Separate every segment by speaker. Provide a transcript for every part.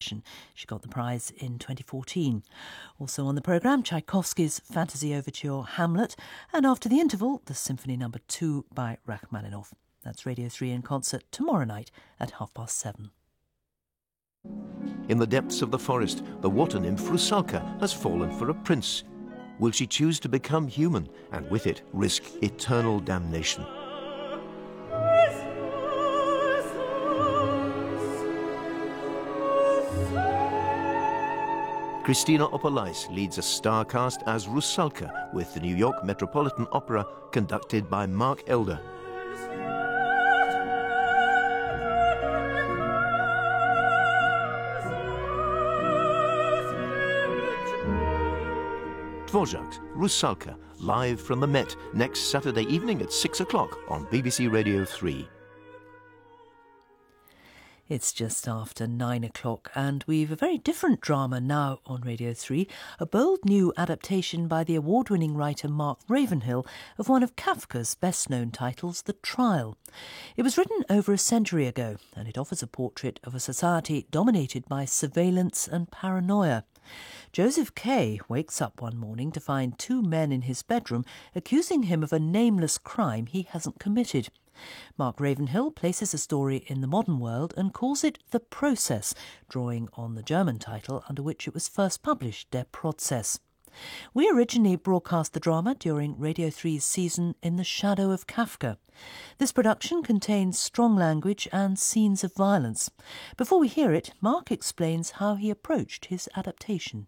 Speaker 1: adaptation. She got the prize in 2014. Also on the programme, Tchaikovsky's fantasy overture Hamlet, and after the interval, the Symphony No. 2 by Rachmaninoff. That's Radio 3 in concert tomorrow night at 7:30.
Speaker 2: In the depths of the forest, the water nymph Rusalka has fallen for a prince. Will she choose to become human and with it risk eternal damnation? Christina Opolais leads a star cast as Rusalka with the New York Metropolitan Opera, conducted by Mark Elder. Dvorak's Rusalka, live from the Met next Saturday evening at 6 o'clock on BBC Radio 3.
Speaker 1: It's just after 9 o'clock, and we've a very different drama now on Radio 3, a bold new adaptation by the award-winning writer Mark Ravenhill of one of Kafka's best-known titles, The Trial. It was written over a century ago, and it offers a portrait of a society dominated by surveillance and paranoia. Joseph K. wakes up one morning to find two men in his bedroom accusing him of a nameless crime he hasn't committed. Mark Ravenhill places the story in the modern world and calls it The Process, drawing on the German title under which it was first published, Der Prozess. We originally broadcast the drama during Radio 3's season In the Shadow of Kafka. This production contains strong language and scenes of violence. Before we hear it, Mark explains how he approached his adaptation.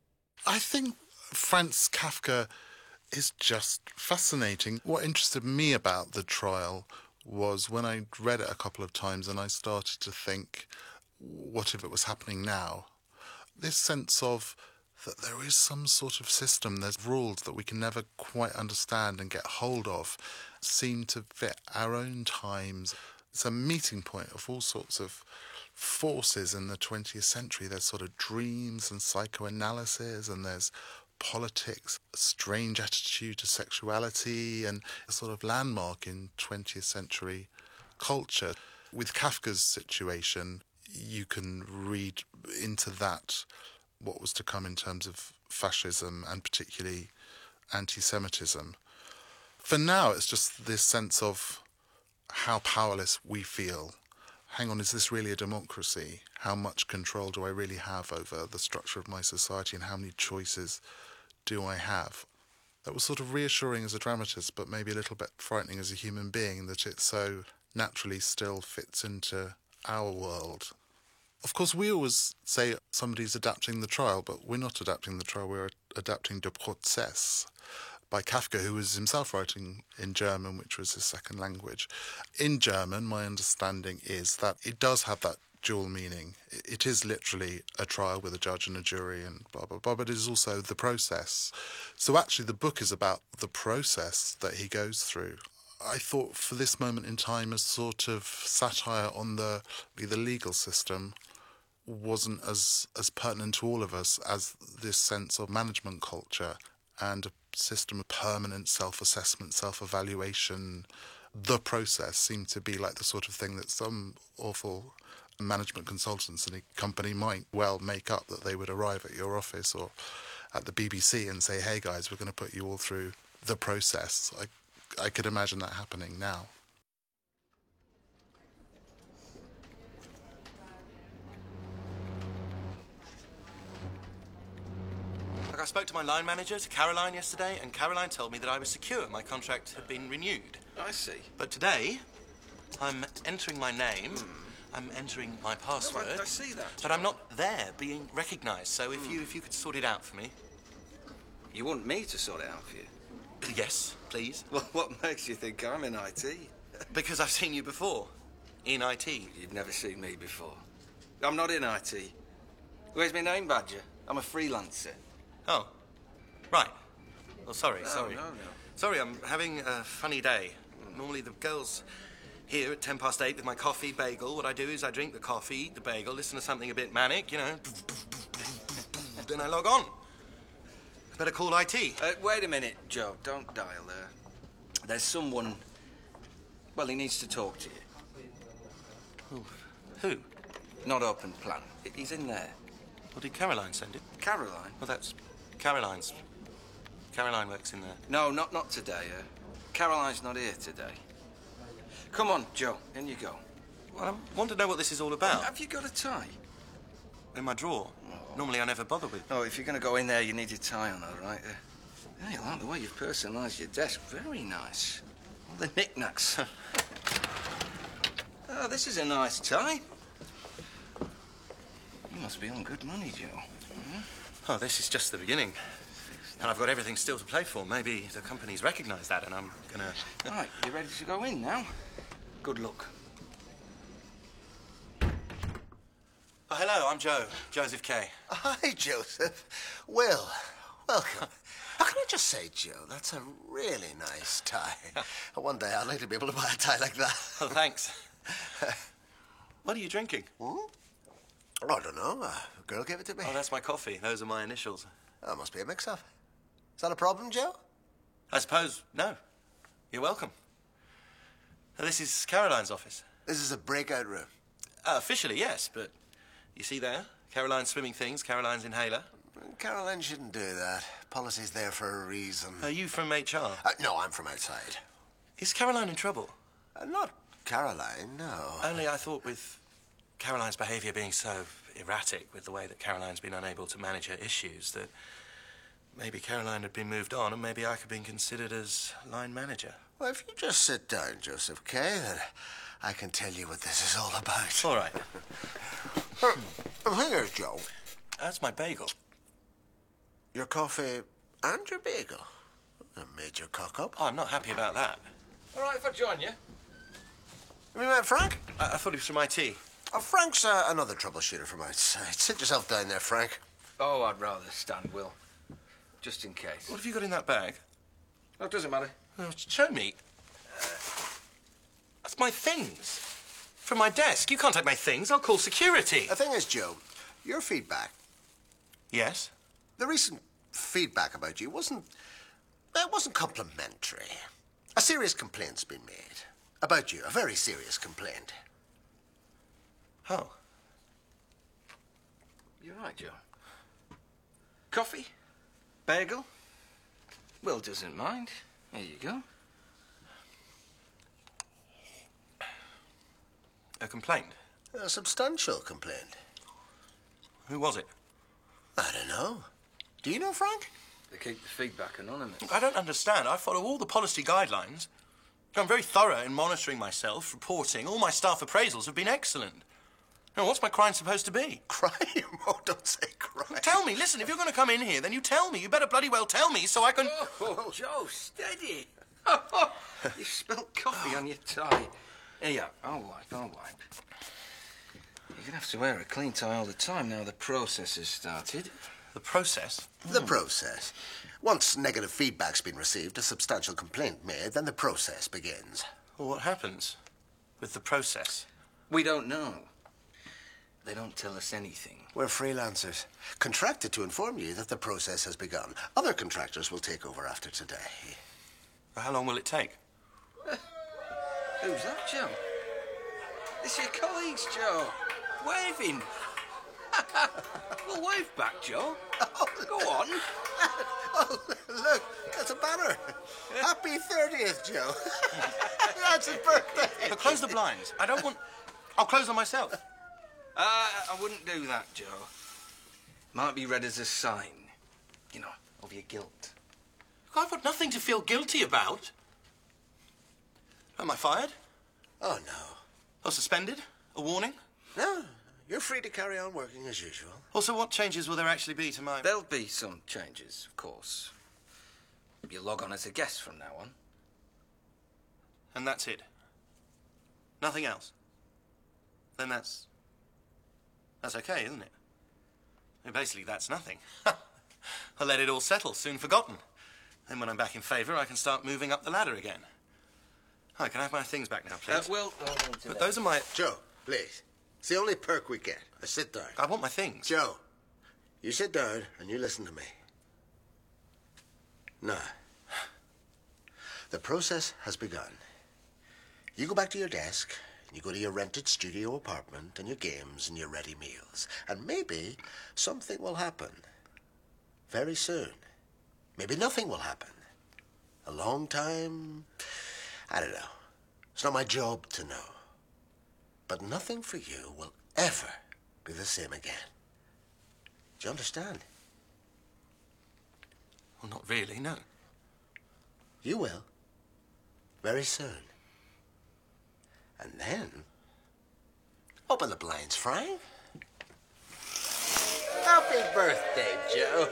Speaker 3: I think Franz Kafka is just fascinating. What interested me about The Trial was when I read it a couple of times and I started to think, what if it was happening now? This sense of that there is some sort of system, there's rules that we can never quite understand and get hold of, seem to fit our own times. It's a meeting point of all sorts of forces in the 20th century. There's sort of dreams and psychoanalysis, and there's politics, a strange attitude to sexuality, and a sort of landmark in 20th century culture. With Kafka's situation, you can read into that what was to come in terms of fascism and particularly anti-Semitism. For now, it's just this sense of how powerless we feel. Hang on, is this really a democracy? How much control do I really have over the structure of my society, and how many choices do I have? That was sort of reassuring as a dramatist, but maybe a little bit frightening as a human being, that it so naturally still fits into our world. Of course, we always say somebody's adapting The Trial, but we're not adapting The Trial, we're adapting Der Prozess by Kafka, who was himself writing in German, which was his second language. In German, my understanding is that it does have that dual meaning. It is literally a trial with a judge and a jury and blah, blah, blah, but it is also the process. So actually the book is about the process that he goes through. I thought for this moment in time, a sort of satire on the legal system wasn't as pertinent to all of us as this sense of management culture and a system of permanent self-assessment, self-evaluation. The process seemed to be like the sort of thing that some awful management consultants in a company might well make up, that they would arrive at your office or at the BBC and say, hey guys, we're going to put you all through the process. I could imagine that happening now.
Speaker 4: I spoke to my line manager, to Caroline, yesterday, and Caroline told me that I was secure. My contract had been renewed.
Speaker 5: I see.
Speaker 4: But today, I'm entering my name, I'm entering my password.
Speaker 5: No, I see that.
Speaker 4: But I'm not there being recognised, so if you could sort it out for me.
Speaker 5: You want me to sort it out for you?
Speaker 4: Yes, please.
Speaker 5: Well, what makes you think I'm in IT?
Speaker 4: Because I've seen you before, in IT.
Speaker 5: You've never seen me before. I'm not in IT. Where's my name, Badger? I'm a freelancer.
Speaker 4: Oh, right. Well, sorry.
Speaker 5: No.
Speaker 4: Sorry, I'm having a funny day. Normally the girls here at 8:10 with my coffee, bagel. What I do is I drink the coffee, eat the bagel, listen to something a bit manic, you know. Then I log on. Better call IT.
Speaker 5: Wait a minute, Joe. Don't dial there. There's someone... Well, he needs to talk to you.
Speaker 4: Who?
Speaker 5: Not open plan. He's in there.
Speaker 4: Well, did Caroline send it?
Speaker 5: Caroline?
Speaker 4: Well, that's Caroline's. Caroline works in there.
Speaker 5: No, not today. Caroline's not here today. Come on, Joe. In you go.
Speaker 4: Well, I want to know what this is all about.
Speaker 5: Have you got a tie?
Speaker 4: In my drawer. Normally I never bother with.
Speaker 5: Oh, if you're going to go in there, you need your tie on, all right? I like the way you've personalised your desk. Very nice. All the knickknacks. Oh, this is a nice tie. You must be on good money, Joe. Hmm?
Speaker 4: Oh, this is just the beginning. And I've got everything still to play for. Maybe the company's recognised that and I'm gonna...
Speaker 5: Right, you ready to go in now? Good luck.
Speaker 4: Oh, hello, I'm Joe. Joseph Kay.
Speaker 6: Hi, Joseph. Well, welcome. Can I just say, Joe, that's a really nice tie. One day I'd like to be able to buy a tie like that.
Speaker 4: Oh, thanks. What are you drinking?
Speaker 6: Hmm? I don't know. A girl gave it to me.
Speaker 4: Oh, that's my coffee. Those are my initials.
Speaker 6: That must be a mix-up. Is that a problem, Joe?
Speaker 4: I suppose, no. You're welcome. This is Caroline's office.
Speaker 6: This is a breakout room.
Speaker 4: Officially, yes, but you see there? Caroline's swimming things, Caroline's inhaler.
Speaker 6: Caroline shouldn't do that. Policy's there for a reason.
Speaker 4: Are you from HR?
Speaker 6: No, I'm from outside.
Speaker 4: Is Caroline in trouble?
Speaker 6: Not Caroline, no.
Speaker 4: Only I thought with Caroline's behaviour being so erratic with the way that Caroline's been unable to manage her issues that maybe Caroline had been moved on and maybe I could have been considered as line manager.
Speaker 6: Well, if you just sit down, Joseph Kay, then I can tell you what this is all about.
Speaker 4: All right.
Speaker 6: Here, Joe.
Speaker 4: That's my bagel.
Speaker 6: Your coffee and your bagel. A major cock-up.
Speaker 4: Oh, I'm not happy about that.
Speaker 5: All right, if I join you.
Speaker 6: Have you met Frank?
Speaker 4: I thought he was from IT.
Speaker 6: Frank's another troubleshooter from outside. Sit yourself down there, Frank.
Speaker 5: Oh, I'd rather stand, Will. Just in case.
Speaker 4: What have you got in that bag?
Speaker 5: Oh, it doesn't matter.
Speaker 4: Oh, show me. That's my things. From my desk. You can't take my things. I'll call security.
Speaker 6: The thing is, Joe, your feedback,
Speaker 4: Yes?
Speaker 6: the recent feedback about you wasn't complimentary. A serious complaint's been made. About you, a very serious complaint.
Speaker 4: Oh.
Speaker 5: You're right, Joe. Coffee? Bagel? Will doesn't mind. There you go.
Speaker 4: A complaint?
Speaker 6: A substantial complaint.
Speaker 4: Who was it?
Speaker 6: I don't know. Do you know Frank?
Speaker 5: They keep the feedback anonymous.
Speaker 4: I don't understand. I follow all the policy guidelines. I'm very thorough in monitoring myself, reporting. All my staff appraisals have been excellent. Now, what's my crime supposed to be?
Speaker 6: Crime? Oh, don't say crime.
Speaker 4: Tell me, listen, if you're going to come in here, then you tell me. You better bloody well tell me so I can...
Speaker 5: Oh, Joe, steady. You spilled coffee on your tie. Here you are. I'll wipe. You're going to have to wear a clean tie all the time now the process has started.
Speaker 4: The process?
Speaker 6: The process. Once negative feedback's been received, a substantial complaint made, then the process begins.
Speaker 4: Well, what happens with the process?
Speaker 5: We don't know. They don't tell us anything.
Speaker 6: We're freelancers, contracted to inform you that the process has begun. Other contractors will take over after today.
Speaker 4: How long will it take?
Speaker 5: Who's that, Joe? It's your colleagues, Joe. Waving. Well, wave back, Joe. Go on.
Speaker 6: Oh, look, that's a banner. Happy 30th, Joe. That's his birthday.
Speaker 4: But close the blinds. I don't want... I'll close them myself.
Speaker 5: I wouldn't do that, Joe. Might be read as a sign, you know, of your guilt.
Speaker 4: I've got nothing to feel guilty about. Am I fired?
Speaker 6: Oh, no.
Speaker 4: Or suspended? A warning?
Speaker 6: No, you're free to carry on working as usual.
Speaker 4: Also, what changes will there actually be to my...
Speaker 5: There'll be some changes, of course. You log on as a guest from now on.
Speaker 4: And that's it? Nothing else? Then that's okay, isn't it? I mean, basically, that's nothing. I'll let it all settle, soon forgotten. Then when I'm back in favour, I can start moving up the ladder again. I can I have my things back now, please?
Speaker 5: Will,
Speaker 4: but those are my...
Speaker 6: Joe, please. It's the only perk we get. Now sit down.
Speaker 4: I want my things.
Speaker 6: Joe, you sit down and you listen to me. Now, the process has begun. You go back to your desk, And you go to your rented studio apartment and your games and your ready meals. And maybe something will happen. Very soon. Maybe nothing will happen. A long time, I don't know. It's not my job to know. But nothing for you will ever be the same again. Do you understand?
Speaker 4: Well, not really, no.
Speaker 6: You will. Very soon. And then... Open the blinds, Frank. Happy birthday, Joe.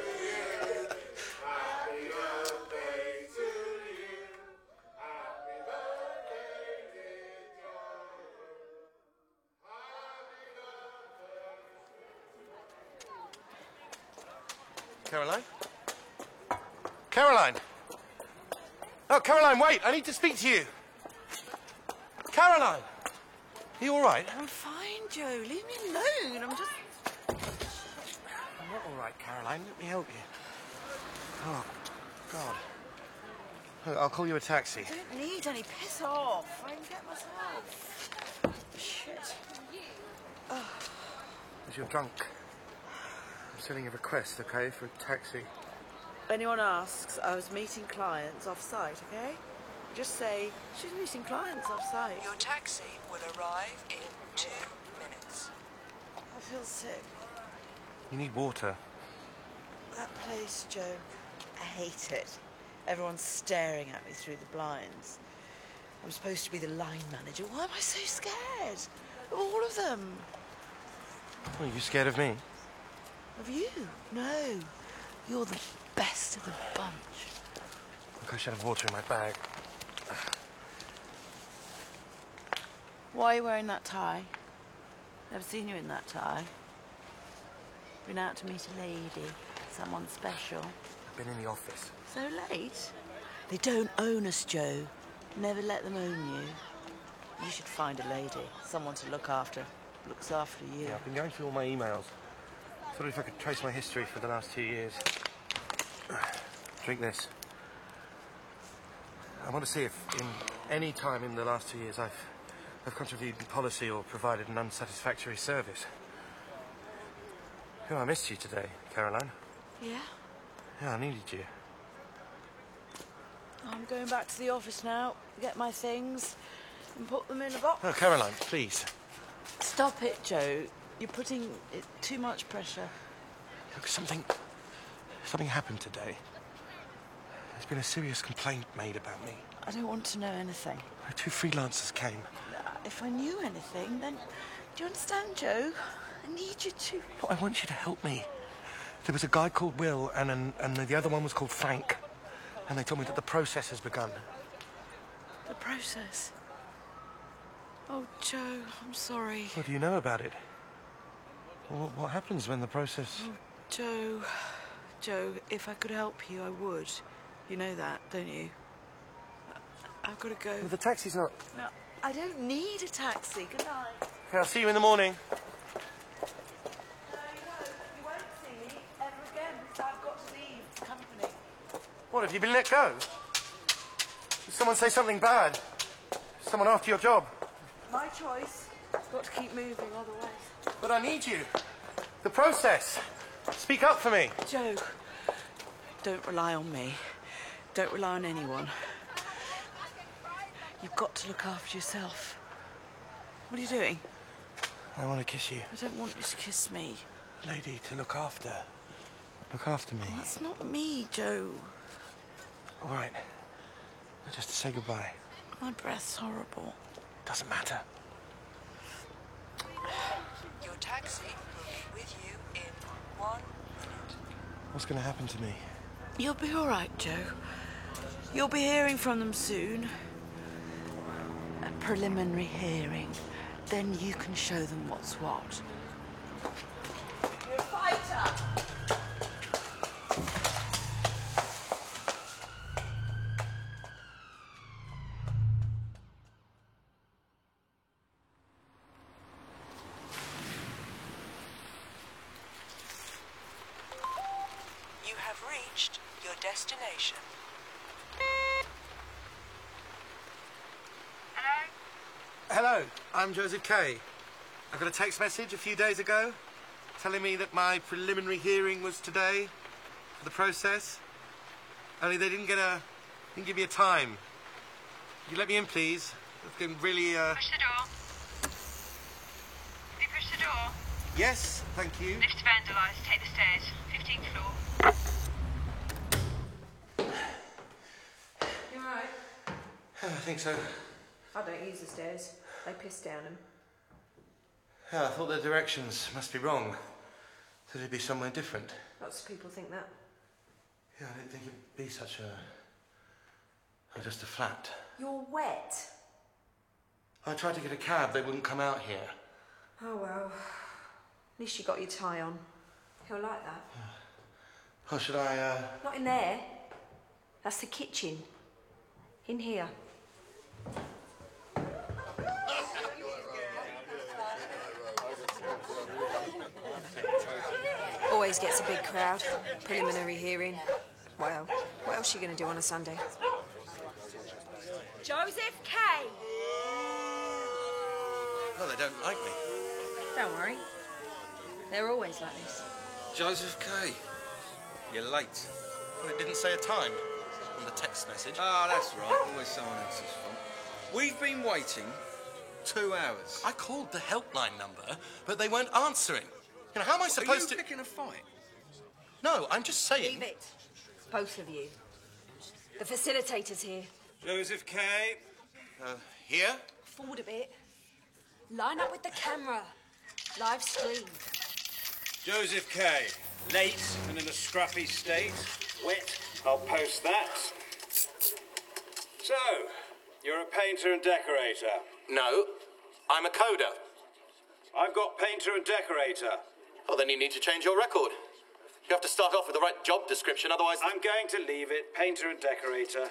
Speaker 4: Caroline? Caroline! Oh, Caroline, wait! I need to speak to you! Caroline! Are you all right?
Speaker 7: I'm fine, Joe. Leave me alone. I'm just...
Speaker 4: I'm not all right, Caroline. Let me help you. Oh, God. Look, I'll call you a taxi.
Speaker 7: I don't need any. Piss off. I can get myself. Shit.
Speaker 4: Because you're drunk. I'm sending a request, okay, for a taxi.
Speaker 7: Anyone asks, I was meeting clients off-site, okay? Just say, she's meeting clients off-site.
Speaker 8: Your taxi will arrive in 2 minutes.
Speaker 7: I feel sick.
Speaker 4: You need water.
Speaker 7: That place, Joe, I hate it. Everyone's staring at me through the blinds. I'm supposed to be the line manager. Why am I so scared? Of all of them.
Speaker 4: Well, are you scared of me?
Speaker 7: Of you? No. You're the best of the bunch.
Speaker 4: Look, I should have water in my bag.
Speaker 7: Why are you wearing that tie? Never seen you in that tie. Been out to meet a lady, someone special.
Speaker 4: I've been in the office.
Speaker 7: So late? They don't own us, Joe. Never let them own you. You should find a lady, someone to look after. Looks after you.
Speaker 4: Yeah, I've been going through all my emails. Thought if I could trace my history for the last 2 years. Drink this. I want to see if in any time in the last 2 years I've contravened policy or provided an unsatisfactory service. Oh, I missed you today, Caroline.
Speaker 7: Yeah?
Speaker 4: Yeah, I needed you.
Speaker 7: I'm going back to the office now, get my things, and put them in a box.
Speaker 4: Oh, Caroline, please.
Speaker 7: Stop it, Joe. You're putting too much pressure.
Speaker 4: Look, something happened today. There's been a serious complaint made about me.
Speaker 7: I don't want to know anything.
Speaker 4: 2 freelancers came.
Speaker 7: If I knew anything, then... Do you understand, Joe? I need you to...
Speaker 4: No, I want you to help me. There was a guy called Will, and the other one was called Frank. And they told me that the process has begun.
Speaker 7: The process? Oh, Joe, I'm sorry.
Speaker 4: What do you know about it? What happens when the process...
Speaker 7: Oh, Joe, if I could help you, I would. You know that, don't you? I've got to go.
Speaker 4: Well, the taxi's not...
Speaker 7: No, I don't need a taxi. Good night.
Speaker 4: Okay, I'll see you in the morning.
Speaker 7: No, you won't see me ever again because I've got to leave the company.
Speaker 4: What, have you been let go? Did someone say something bad? Someone after your job?
Speaker 7: My choice. Got to keep moving otherwise.
Speaker 4: But I need you. The process. Speak up for me.
Speaker 7: Joe, don't rely on me. Don't rely on anyone. You've got to look after yourself. What are you doing?
Speaker 4: I want to kiss you.
Speaker 7: I don't want you to kiss me.
Speaker 4: Lady, to look after. Look after me.
Speaker 7: That's not me, Joe.
Speaker 4: All right. Just to say goodbye.
Speaker 7: My breath's horrible.
Speaker 4: Doesn't matter.
Speaker 8: Your taxi will be with you in 1 minute.
Speaker 4: What's going to happen to me?
Speaker 7: You'll be all right, Joe. You'll be hearing from them soon. A preliminary hearing. Then you can show them what's what. You're a fighter!
Speaker 8: You have reached your destination.
Speaker 4: Hello? Hello, I'm Joseph Kay. I got a text message a few days ago telling me that my preliminary hearing was today for the process. Only they didn't give me a time. Could you let me in, please? It's been really,
Speaker 9: Push the door. Have you pushed the door?
Speaker 4: Yes, thank you.
Speaker 9: Lift vandalised. Take the stairs. 15th floor.
Speaker 10: You alright?
Speaker 4: I think so.
Speaker 10: I don't use the stairs. They piss down them.
Speaker 4: Yeah, I thought the directions must be wrong. So they'd be somewhere different.
Speaker 10: Lots of people think that.
Speaker 4: Yeah, I didn't think it'd be such a... just a flat.
Speaker 10: You're wet.
Speaker 4: I tried to get a cab. They wouldn't come out here.
Speaker 10: Oh well. At least you got your tie on. He'll like that.
Speaker 4: Oh, should I,
Speaker 10: Not in there. That's the kitchen. In here. Always gets a big crowd. Preliminary hearing. Well, what else are you going to do on a Sunday? Joseph Kay!
Speaker 4: Well, they don't like me.
Speaker 10: Don't worry. They're always like this.
Speaker 5: Joseph Kay. You're late.
Speaker 4: Well, it didn't say a time on the text message.
Speaker 5: Ah, that's right. Always someone else's fault. We've been waiting 2 hours.
Speaker 4: I called the helpline number, but they weren't answering. You know, how am I supposed to...
Speaker 5: Are you picking a fight?
Speaker 4: No, I'm just saying...
Speaker 10: Leave it. Both of you. The facilitator's here.
Speaker 5: Joseph Kay.
Speaker 4: Here?
Speaker 10: Forward a bit. Line up with the camera. Live stream.
Speaker 11: Joseph Kay. Late and in a scruffy state. Wet. I'll post that. So, you're a painter and decorator.
Speaker 4: No, I'm a coder.
Speaker 11: I've got painter and decorator.
Speaker 4: Oh, then you need to change your record. You have to start off with the right job description, otherwise...
Speaker 11: I'm going to leave it painter and decorator.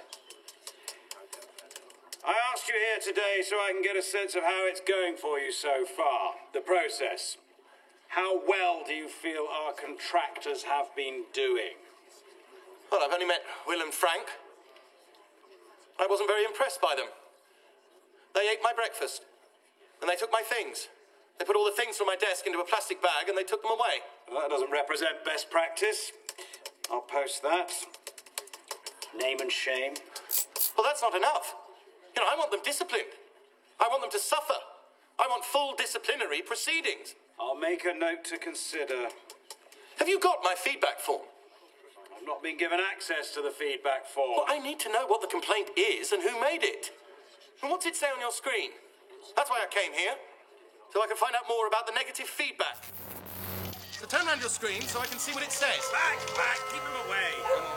Speaker 11: I asked you here today so I can get a sense of how it's going for you so far, the process. How well do you feel our contractors have been doing?
Speaker 4: Well, I've only met Will and Frank. I wasn't very impressed by them. They ate my breakfast, and they took my things. They put all the things from my desk into a plastic bag, and they took them away.
Speaker 11: Well, that doesn't represent best practice. I'll post that. Name and shame.
Speaker 4: Well, that's not enough. You know, I want them disciplined. I want them to suffer. I want full disciplinary proceedings.
Speaker 11: I'll make a note to consider.
Speaker 4: Have you got my feedback form?
Speaker 11: I've not been given access to the feedback form.
Speaker 4: Well, I need to know what the complaint is and who made it. And what's it say on your screen? That's why I came here. So I can find out more about the negative feedback. So turn around your screen so I can see what it says.
Speaker 11: Back, keep him away.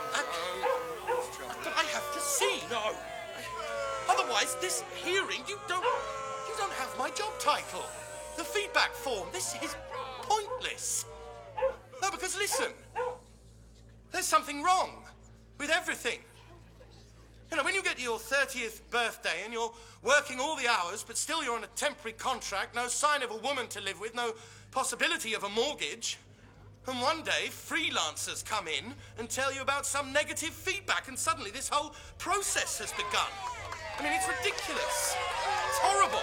Speaker 4: But I have to see. No. Otherwise, this hearing, you don't have my job title. The feedback form, this is pointless. No, because listen, there's something wrong with everything. You know, when you get to your 30th birthday and you're working all the hours, but still you're on a temporary contract, no sign of a woman to live with, no possibility of a mortgage, and one day freelancers come in and tell you about some negative feedback, and suddenly this whole process has begun. I mean, it's ridiculous. It's horrible.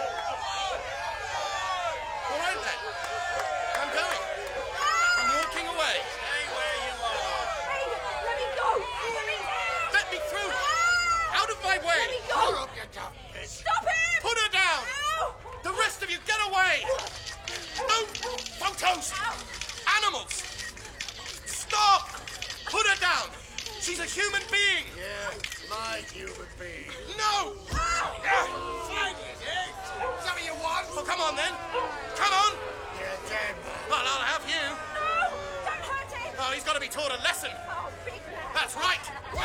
Speaker 4: All right, then. I'm going. I'm walking away.
Speaker 11: Stay where you are.
Speaker 10: Hey, let me go! Let me...
Speaker 4: Let me through. Out of my way.
Speaker 10: Let me go! Stop him!
Speaker 4: Put her down.
Speaker 10: Ow!
Speaker 4: The rest of you, get away. No photos.
Speaker 10: Ow.
Speaker 4: Animals. Stop. Put her down. She's a human being.
Speaker 6: Yeah, my human being.
Speaker 4: No.
Speaker 6: Fine, is it? Is that what you want?
Speaker 4: Well, come on, then. Come on.
Speaker 6: You're dead, man.
Speaker 4: Well, I'll have you.
Speaker 10: No! Don't hurt him!
Speaker 4: Oh, he's got to be taught a lesson.
Speaker 10: Oh, big man.
Speaker 4: That's right.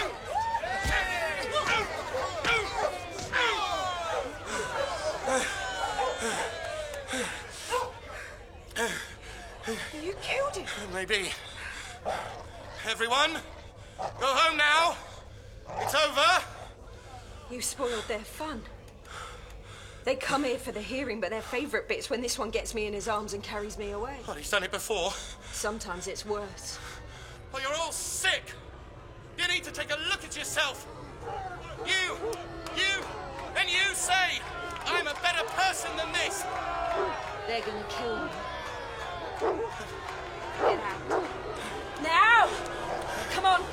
Speaker 10: You killed him.
Speaker 4: Maybe. Everyone, go home now. It's over.
Speaker 10: You spoiled their fun. They come here for the hearing, but their favourite bit's when this one gets me in his arms and carries me away.
Speaker 4: Well, he's done it before.
Speaker 10: Sometimes it's worse.
Speaker 4: Well, you're all sick. You need to take a look at yourself. You, and you say, I'm a better person than this.
Speaker 10: They're gonna kill me. Get out. Now! Come on.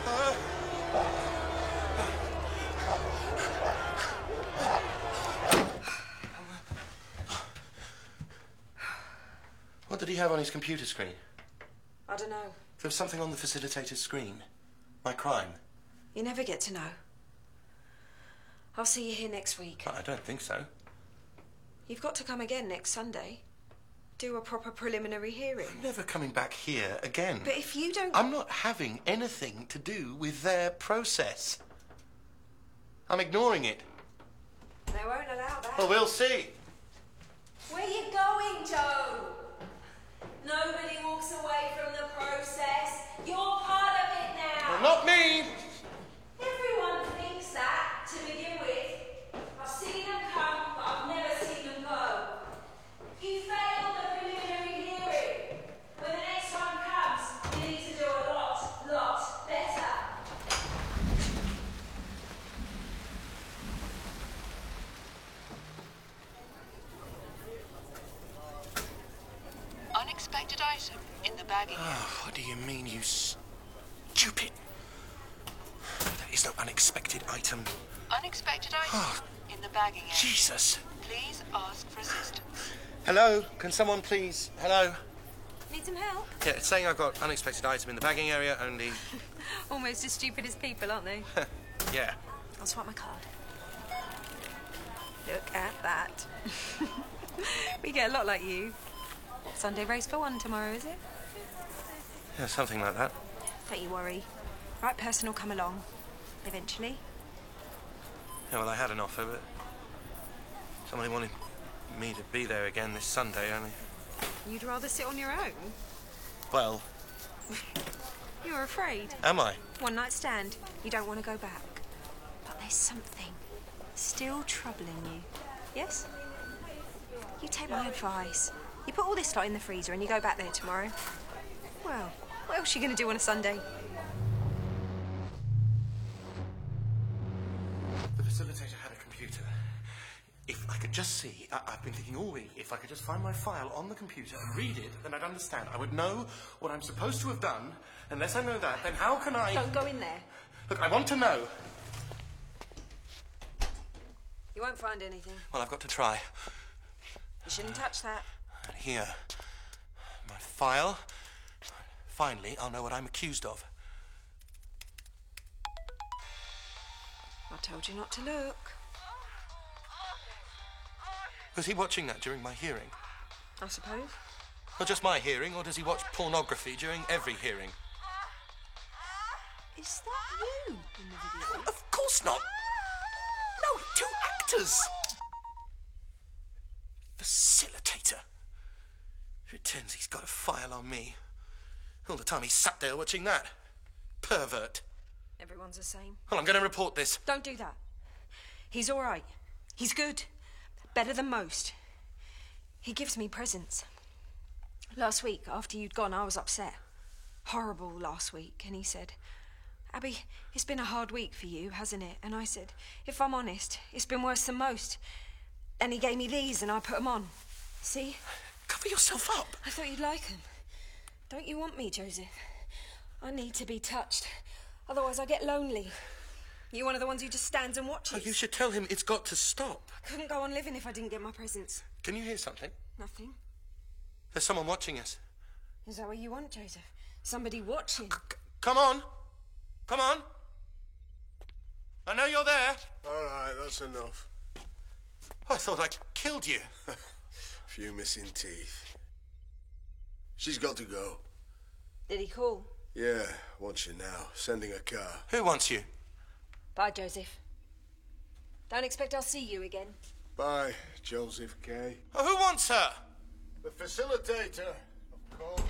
Speaker 4: What did he have on his computer screen?
Speaker 10: I don't know.
Speaker 4: There was something on the facilitator's screen. My crime.
Speaker 10: You never get to know. I'll see you here next week.
Speaker 4: I don't think so.
Speaker 10: You've got to come again next Sunday. Do a proper preliminary hearing.
Speaker 4: I'm never coming back here again.
Speaker 10: But if you don't...
Speaker 4: I'm not having anything to do with their process. I'm ignoring it.
Speaker 10: They won't allow that.
Speaker 4: Well, we'll see.
Speaker 10: Where you going, Joe? Nobody walks away from the process. You're part of it now.
Speaker 4: Well, not me.
Speaker 10: Everyone thinks that, to begin with. I've seen them come, but I've never seen them go. You failed the preliminary hearing. When the next time comes, you need to do a lot better.
Speaker 8: Unexpected item in the bagging.
Speaker 4: Oh, what do you mean, you stupid? There is no unexpected item.
Speaker 8: Unexpected item in the bagging area.
Speaker 4: Jesus.
Speaker 8: Please ask for assistance.
Speaker 4: Hello? Can someone please... Hello?
Speaker 10: Need some help?
Speaker 4: Yeah, it's saying I've got unexpected item in the bagging area, only...
Speaker 10: Almost as stupid as people, aren't they?
Speaker 4: Yeah.
Speaker 10: I'll swipe my card. Look at that. We get a lot like you. Sunday race for one tomorrow, is it?
Speaker 4: Yeah, something like that.
Speaker 10: Don't you worry. Right person will come along. Eventually.
Speaker 4: Yeah, well, I had an offer, but... somebody wanted me to be there again this Sunday, only...
Speaker 10: You'd rather sit on your own?
Speaker 4: Well...
Speaker 10: You're afraid.
Speaker 4: Am I?
Speaker 10: One night stand. You don't want to go back. But there's something still troubling you. Yes? You take my advice. You put all this lot in the freezer and you go back there tomorrow. Well, what else are you going to do on a Sunday?
Speaker 4: The facilitator had a computer. If I could just see, I've been thinking all week, if I could just find my file on the computer and read it, then I'd understand. I would know what I'm supposed to have done. Unless I know that, then how can I...
Speaker 10: Don't go in there.
Speaker 4: Look, I want to know.
Speaker 10: You won't find anything.
Speaker 4: Well, I've got to try.
Speaker 10: You shouldn't touch that.
Speaker 4: And here, my file. Finally, I'll know what I'm accused of.
Speaker 10: I told you not to look.
Speaker 4: Was he watching that during my hearing?
Speaker 10: I suppose.
Speaker 4: Not just my hearing, or does he watch pornography during every hearing?
Speaker 10: Is that you in the video?
Speaker 4: Of course not. No, 2 actors. Facilitator. Pretends he's got a file on me. All the time he sat there watching that. Pervert.
Speaker 10: Everyone's the same.
Speaker 4: Well, I'm going to report this.
Speaker 10: Don't do that. He's all right. He's good. Better than most. He gives me presents. Last week, after you'd gone, I was upset. Horrible last week. And he said, Abby, it's been a hard week for you, hasn't it? And I said, if I'm honest, it's been worse than most. And he gave me these and I put them on. See?
Speaker 4: Cover yourself up.
Speaker 10: I thought you'd like them. Don't you want me, Joseph? I need to be touched. Otherwise I get lonely. You're one of the ones who just stands and watches.
Speaker 4: Oh, you should tell him it's got to stop.
Speaker 10: I couldn't go on living if I didn't get my presents.
Speaker 4: Can you hear something?
Speaker 10: Nothing.
Speaker 4: There's someone watching us.
Speaker 10: Is that what you want, Joseph? Somebody watching?
Speaker 4: Come on. Come on. I know you're there.
Speaker 12: All right, that's enough.
Speaker 4: I thought I killed you.
Speaker 12: Few missing teeth. She's got to go.
Speaker 10: Did he call?
Speaker 12: Yeah, wants you now. Sending a car.
Speaker 4: Who wants you?
Speaker 10: Bye, Joseph. Don't expect I'll see you again.
Speaker 12: Bye, Joseph K.
Speaker 4: Oh, who wants her?
Speaker 12: The facilitator, of course.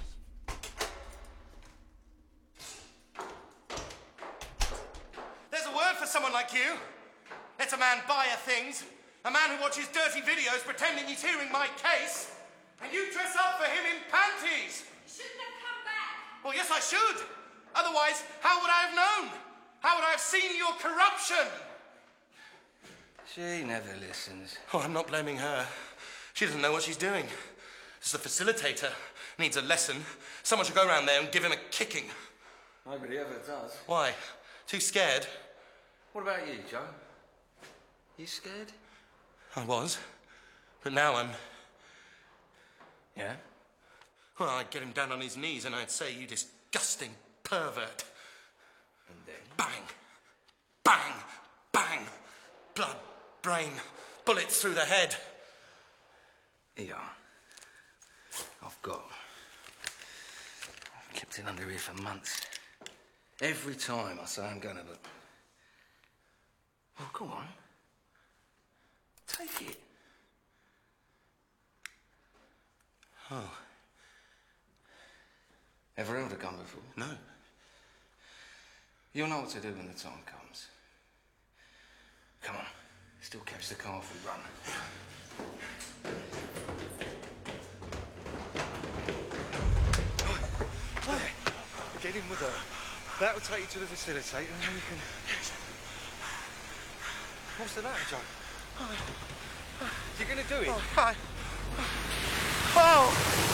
Speaker 4: There's a word for someone like you. Let a man buy things. A man who watches dirty videos pretending he's hearing my case. And you dress up for him in panties.
Speaker 10: You shouldn't have come back.
Speaker 4: Well, yes, I should. Otherwise, how would I have known? How would I have seen your corruption?
Speaker 5: She never listens.
Speaker 4: Oh, I'm not blaming her. She doesn't know what she's doing. It's the facilitator. Needs a lesson. Someone should go around there and give him a kicking.
Speaker 5: Nobody ever does.
Speaker 4: Why? Too scared?
Speaker 5: What about you, Joe? You scared?
Speaker 4: I was. But now I'm...
Speaker 5: Yeah?
Speaker 4: Well, I'd get him down on his knees and I'd say, you disgusting pervert.
Speaker 5: And then?
Speaker 4: Bang! Bang! Bang! Blood, brain, bullets through the head.
Speaker 5: Here you are. I've kept it under here for months. Every time I say I'm gonna, but... Well, go on. Take it.
Speaker 4: Oh.
Speaker 5: Ever held a gun before?
Speaker 4: No.
Speaker 5: You'll know what to do when the time comes. Come on. Still catch the car if we run. Get in with her. That'll take you to the facilitator and then you can... What's the matter, Joe? You're gonna do it?
Speaker 13: Oh, hi. Oh!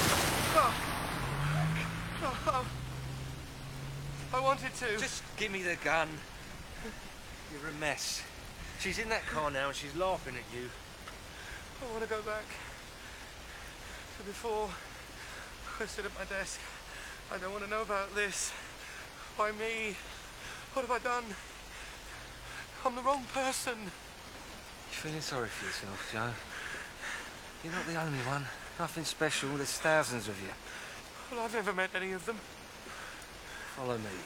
Speaker 13: I wanted to.
Speaker 5: Just give me the gun. You're a mess. She's in that car now and she's laughing at you.
Speaker 13: I want to go back to before I sit at my desk. I don't want to know about this. Why me? What have I done? I'm the wrong person.
Speaker 5: You're feeling sorry for yourself, Joe. You're not the only one. Nothing special. There's thousands of you.
Speaker 13: Well, I've never met any of them.
Speaker 5: Follow me.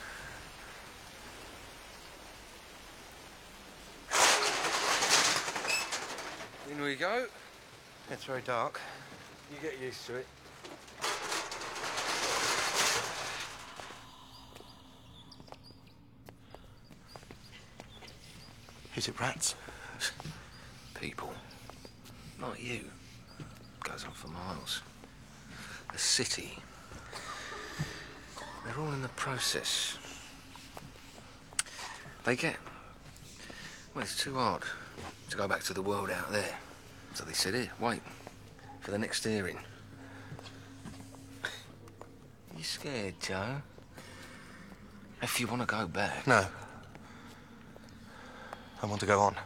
Speaker 5: In we go. It's very dark. You get used to it.
Speaker 4: Is it rats?
Speaker 5: People. Not you. Goes on for miles. The city. They're all in the process. They get... Well, it's too hard to go back to the world out there. So they said, here, wait for the next hearing. You scared, Joe? If you want to go back...
Speaker 4: No. I want to go on.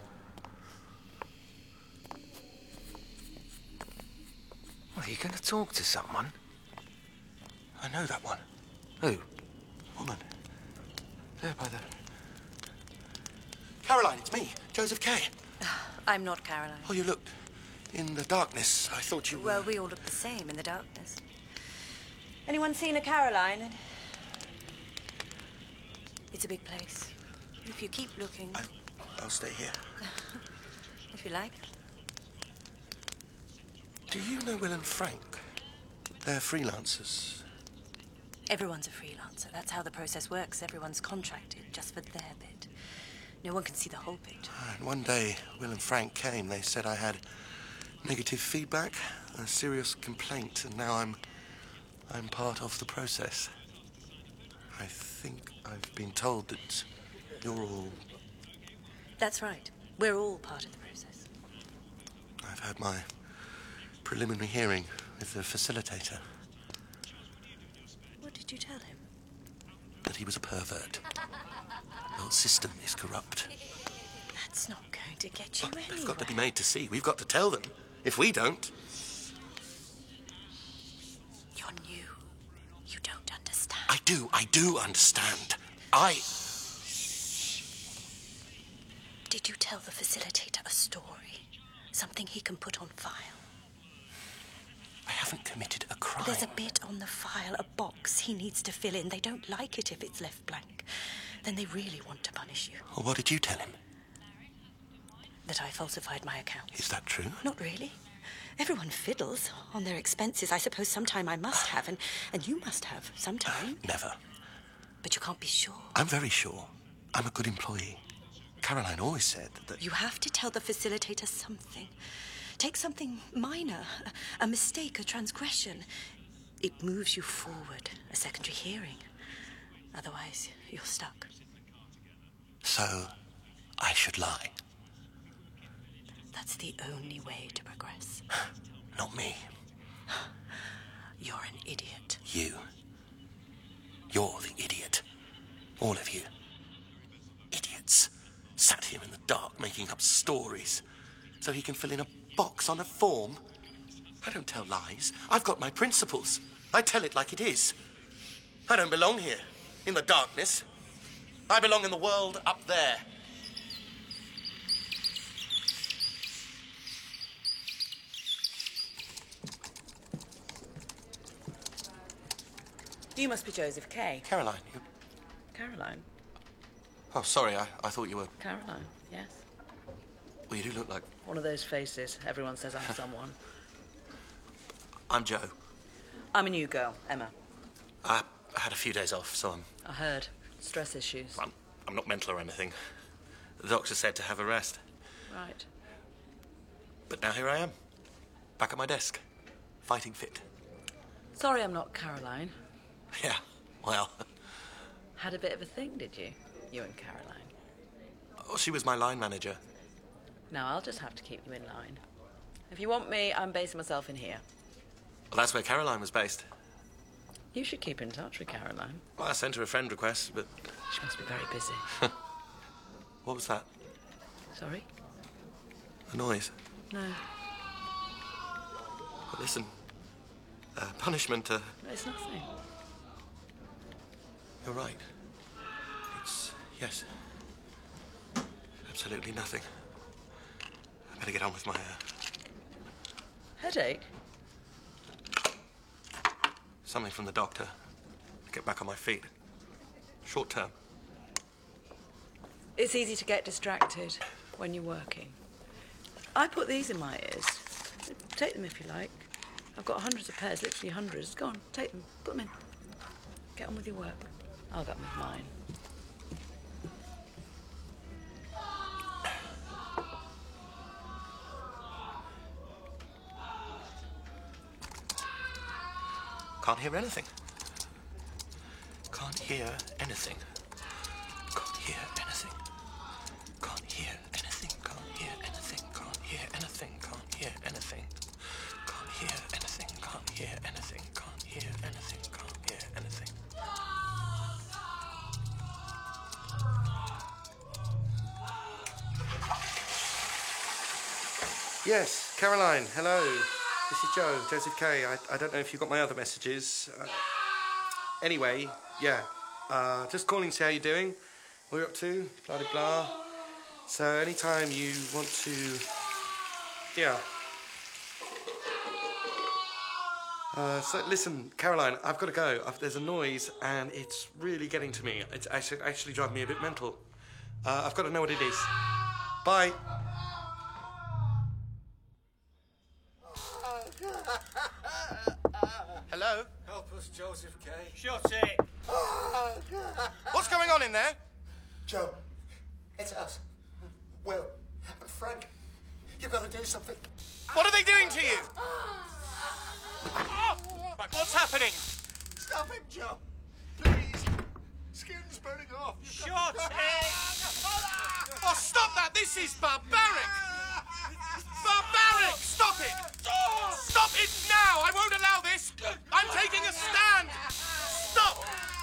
Speaker 5: Well, are you going to talk to someone?
Speaker 4: I know that one.
Speaker 5: Who?
Speaker 4: Woman. There by the... Caroline, it's me, Joseph Kay.
Speaker 14: I'm not Caroline.
Speaker 4: Oh, you looked in the darkness. I thought you were...
Speaker 14: Well, we all look the same in the darkness. Anyone seen a Caroline? It's a big place. If you keep looking...
Speaker 4: I'll stay here.
Speaker 14: If you like.
Speaker 4: Do you know Will and Frank? They're freelancers.
Speaker 14: Everyone's a freelancer. That's how the process works. Everyone's contracted just for their bit. No one can see the whole picture.
Speaker 4: And one day, Will and Frank came. They said I had negative feedback, a serious complaint, and now I'm part of the process. I think I've been told that you're all...
Speaker 14: That's right. We're all part of the process.
Speaker 4: I've had my preliminary hearing with the facilitator.
Speaker 14: What did you tell him?
Speaker 4: That he was a pervert. The whole system is corrupt.
Speaker 14: That's not going to get you anywhere.
Speaker 4: They've got to be made to see. We've got to tell them. If we don't...
Speaker 14: You're new. You don't understand.
Speaker 4: I do understand.
Speaker 14: Did you tell the facilitator a story? Something he can put on file?
Speaker 4: I haven't committed a crime.
Speaker 14: There's a bit on the file, a box he needs to fill in. They don't like it if it's left blank. Then they really want to punish you.
Speaker 4: Well, what did you tell him?
Speaker 14: That I falsified my account.
Speaker 4: Is that true?
Speaker 14: Not really. Everyone fiddles on their expenses. I suppose sometime I must have, and you must have sometime.
Speaker 4: Never.
Speaker 14: But you can't be sure.
Speaker 4: I'm very sure. I'm a good employee. Caroline always said that...
Speaker 14: You have to tell the facilitator something. Take something minor, a mistake, a transgression. It moves you forward, a secondary hearing. Otherwise, you're stuck.
Speaker 4: So, I should lie.
Speaker 14: That's the only way to progress.
Speaker 4: Not me.
Speaker 14: You're an idiot.
Speaker 4: You. You're the idiot. All of you. Idiots. Sat here in the dark making up stories so he can fill in a box on a form. I don't tell lies. I've got my principles. I tell it like it is. I don't belong here, in the darkness. I belong in the world up there.
Speaker 7: You must be Joseph Kay.
Speaker 4: Caroline, you...
Speaker 7: Caroline?
Speaker 4: Oh, sorry, I thought you were...
Speaker 7: Caroline, yes.
Speaker 4: Well, you do look like...
Speaker 7: One of those faces. Everyone says I'm someone.
Speaker 4: I'm Joe.
Speaker 7: I'm a new girl, Emma.
Speaker 4: I had a few days off, so
Speaker 7: I heard. Stress issues.
Speaker 4: I'm not mental or anything. The doctor said to have a rest.
Speaker 7: Right.
Speaker 4: But now here I am. Back at my desk. Fighting fit.
Speaker 7: Sorry I'm not Caroline.
Speaker 4: Yeah, well...
Speaker 7: Had a bit of a thing, did you? You and Caroline.
Speaker 4: Oh, she was my line manager.
Speaker 7: Now I'll just have to keep you in line. If you want me, I'm basing myself in here.
Speaker 4: Well, that's where Caroline was based.
Speaker 7: You should keep in touch with Caroline.
Speaker 4: Well, I sent her a friend request, but...
Speaker 7: She must be very busy.
Speaker 4: What was that?
Speaker 7: Sorry?
Speaker 4: A noise?
Speaker 7: No.
Speaker 4: But listen. Punishment,
Speaker 7: It's nothing.
Speaker 4: You're right. It's... yes. Absolutely nothing. I better get on with my...
Speaker 7: Headache?
Speaker 4: Something from the doctor. Get back on my feet. Short term.
Speaker 7: It's easy to get distracted when you're working. I put these in my ears. Take them if you like. I've got hundreds of pairs, literally hundreds. Go on, take them. Put them in. Get on with your work. I'll get on with mine.
Speaker 4: Can't hear anything. Can't hear anything. Can't hear anything. Can't hear anything. Can't hear anything. Can't hear anything. Can't hear anything. Can't hear anything. Can't hear anything. Can't hear anything. Can't hear anything. Yes, Caroline, hello. This is Joe, Joseph Kay. I don't know if you got my other messages. Anyway, yeah. Just calling to see how you're doing. What you're up to, blah, blah, blah. So anytime you want to... Yeah. So listen, Caroline, I've got to go. There's a noise and it's really getting to me. It's actually driving me a bit mental. I've got to know what it is. Bye. Hello?
Speaker 12: Help us, Joseph Kay.
Speaker 11: Shut it!
Speaker 4: What's going on in there?
Speaker 6: Joe, it's us. Will, Frank, you've got to do something.
Speaker 4: What are they doing to you? What's happening?
Speaker 6: Stop him, Joe. Please. Skin's burning off.
Speaker 11: Shut it!
Speaker 4: Oh, stop that! This is barbaric! Barbaric! Stop it! Stop it now! I won't allow this! I'm taking a stand! Stop!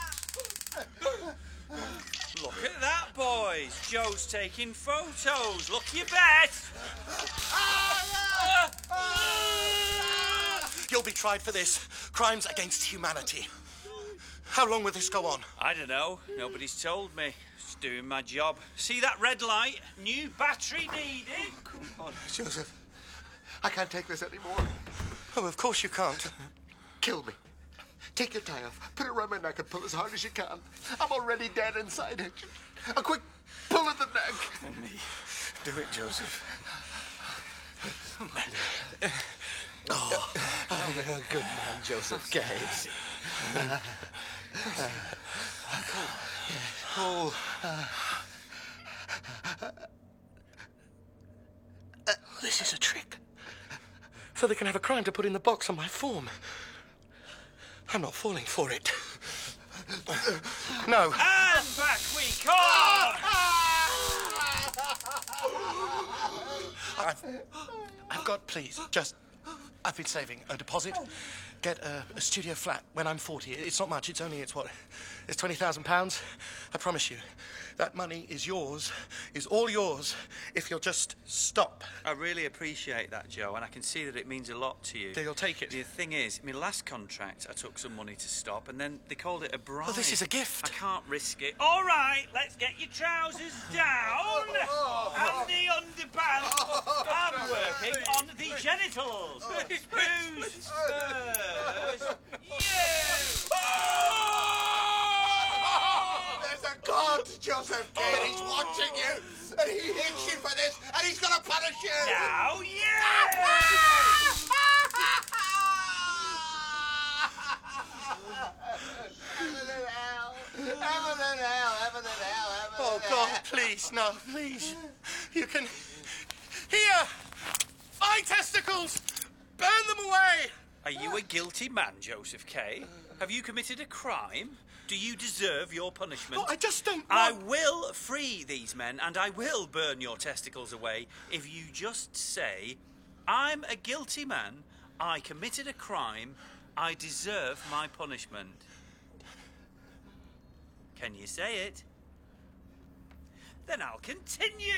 Speaker 11: Look at that, boys. Joe's taking photos. Look your bet.
Speaker 4: You'll be tried for this. Crimes against humanity. How long will this go on?
Speaker 11: I don't know. Nobody's told me. Just doing my job. See that red light? New battery needed. Come on.
Speaker 6: Joseph, I can't take this anymore.
Speaker 4: Oh, of course you can't.
Speaker 6: Kill me. Take your tie off, put it around my neck and pull as hard as you can. I'm already dead inside it. A quick pull at the neck.
Speaker 12: Do it, Joseph.
Speaker 6: Oh, a good man, Joseph Kay.
Speaker 4: Oh. This is a trick. So they can have a crime to put in the box on my form. I'm not falling for it. No.
Speaker 11: And back we come!
Speaker 15: I've got, please, I've been saving a deposit. Get a studio flat when I'm 40. It's not much. It's £20,000. I promise you. That money is yours, is all yours, if you'll just stop.
Speaker 16: I really appreciate that, Joe, and I can see that it means a lot to you.
Speaker 15: You'll take it.
Speaker 16: The thing is, my last contract, I took some money to stop, and then they called it a bribe.
Speaker 15: Oh, this is a gift.
Speaker 16: I can't risk it. All right, let's get your trousers down and the underpants. I'm working on the genitals. Who's first? You!
Speaker 6: There's a God, Joseph Kane. He's watching you, and he hates you for this, and he's gonna punish you.
Speaker 16: Now,
Speaker 15: Oh, God, please, no, please. You can... Here! My testicles! Burn them away!
Speaker 16: Are you a guilty man, Joseph Kay? Have you committed a crime? Do you deserve your punishment?
Speaker 15: No, I just don't want...
Speaker 16: I will free these men, and I will burn your testicles away if you just say, I'm a guilty man, I committed a crime, I deserve my punishment. Can you say it? Then I'll continue!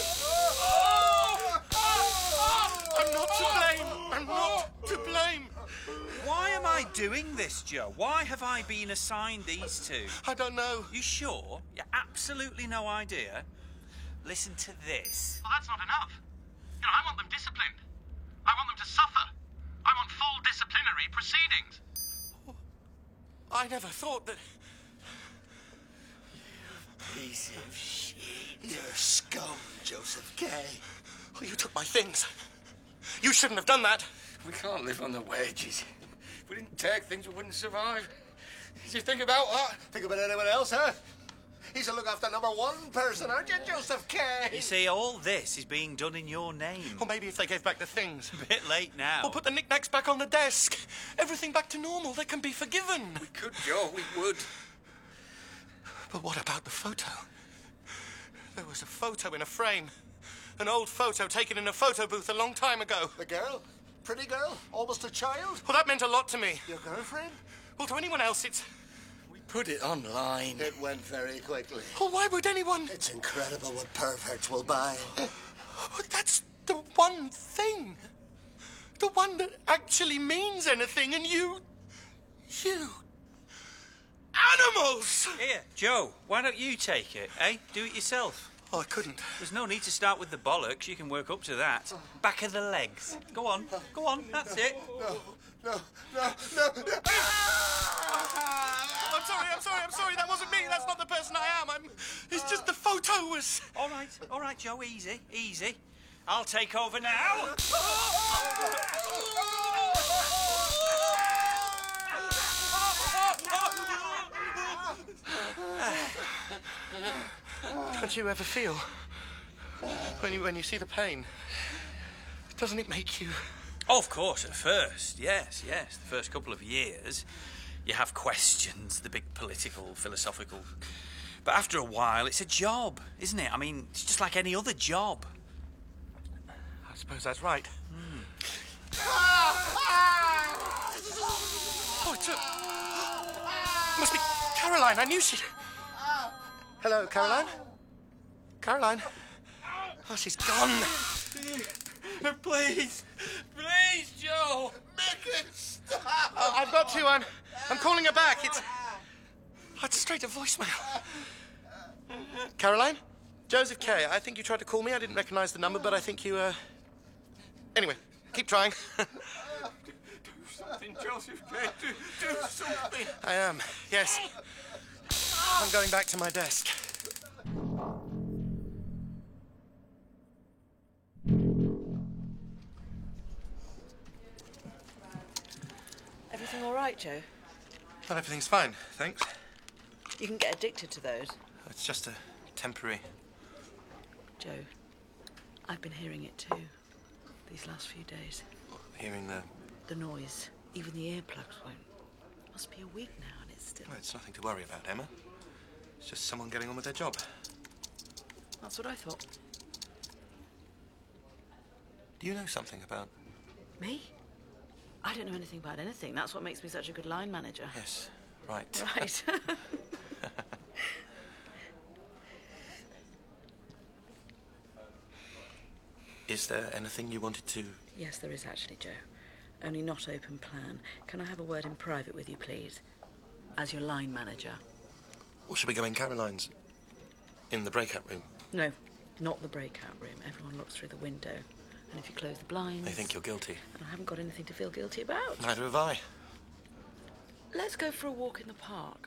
Speaker 15: I'm not to blame! I'm not to blame!
Speaker 16: Why am I doing this, Joe? Why have I been assigned these two?
Speaker 15: I don't know.
Speaker 16: You sure? You absolutely no idea? Listen to this.
Speaker 17: Well, that's not enough. You know, I want them disciplined. I want them to suffer. I want full disciplinary proceedings.
Speaker 15: I never thought that...
Speaker 6: Piece of shit. You're scum, Joseph Kay.
Speaker 15: Oh, you took my things. You shouldn't have done that.
Speaker 5: We can't live on the wages. If we didn't take things, we wouldn't survive. Did you think about that?
Speaker 6: Think about anyone else, huh? He's a look after number one person, aren't you, Joseph Kay?
Speaker 16: You see, all this is being done in your name.
Speaker 15: Or maybe if they gave back the things.
Speaker 16: A bit late now.
Speaker 15: Or put the knickknacks back on the desk. Everything back to normal. They can be forgiven.
Speaker 5: We could, Joe, we would.
Speaker 15: But what about the photo? There was a photo in a frame. An old photo taken in a photo booth a long time ago.
Speaker 6: The girl? Pretty girl? Almost a child?
Speaker 15: Well, that meant a lot to me.
Speaker 6: Your girlfriend?
Speaker 15: Well, to anyone else, it's...
Speaker 5: We put it online.
Speaker 6: It went very quickly.
Speaker 15: Well, why would anyone...
Speaker 6: It's incredible what perverts will buy.
Speaker 15: But that's the one thing. The one that actually means anything, and you... Animals!
Speaker 16: Here, Joe, why don't you take it, eh? Do it yourself.
Speaker 15: Oh, I couldn't.
Speaker 16: There's no need to start with the bollocks. You can work up to that. Back of the legs. Go on, that's it.
Speaker 6: No.
Speaker 15: I'm sorry. That wasn't me. That's not the person I am. It's just the photo was...
Speaker 16: All right, Joe, easy. I'll take over now.
Speaker 15: Don't you ever feel, when you see the pain, doesn't it make you...
Speaker 16: Oh, of course, at first, yes. The first couple of years, you have questions, the big political, philosophical... But after a while, it's a job, isn't it? I mean, it's just like any other job.
Speaker 15: I suppose that's right. Oh, it's a... Must be Caroline. I knew she'd... Hello, Caroline? Caroline? Oh, she's gone.
Speaker 5: Please, Joe.
Speaker 6: Make it stop.
Speaker 15: Oh, I've got to. I'm calling her back. It's straight to voicemail. Caroline? Joseph Kay. I think you tried to call me. I didn't recognize the number, but I think you, Anyway, keep trying.
Speaker 5: Do something, Joseph Kay. Do something.
Speaker 15: I am, yes. I'm going back to my desk.
Speaker 7: Everything all right, Joe?
Speaker 15: Well, everything's fine, thanks.
Speaker 7: You can get addicted to those.
Speaker 15: It's just a temporary...
Speaker 7: Joe, I've been hearing it too, these last few days.
Speaker 15: Hearing the...
Speaker 7: The noise. Even the earplugs won't. Must be a week now and it's still...
Speaker 15: Well, it's nothing to worry about, Emma. It's just someone getting on with their job.
Speaker 7: That's what I thought.
Speaker 4: Do you know something about...
Speaker 7: Me? I don't know anything about anything. That's what makes me such a good line manager.
Speaker 4: Yes, right.
Speaker 7: Right.
Speaker 4: Is there anything you wanted to...
Speaker 7: Yes, there is actually, Joe. Only not open plan. Can I have a word in private with you, please? As your line manager.
Speaker 4: Or should we go in Caroline's? In the breakout room?
Speaker 7: No, not the breakout room. Everyone looks through the window. And if you close the blinds...
Speaker 4: They think you're guilty.
Speaker 7: And I haven't got anything to feel guilty about.
Speaker 4: Neither have I.
Speaker 7: Let's go for a walk in the park.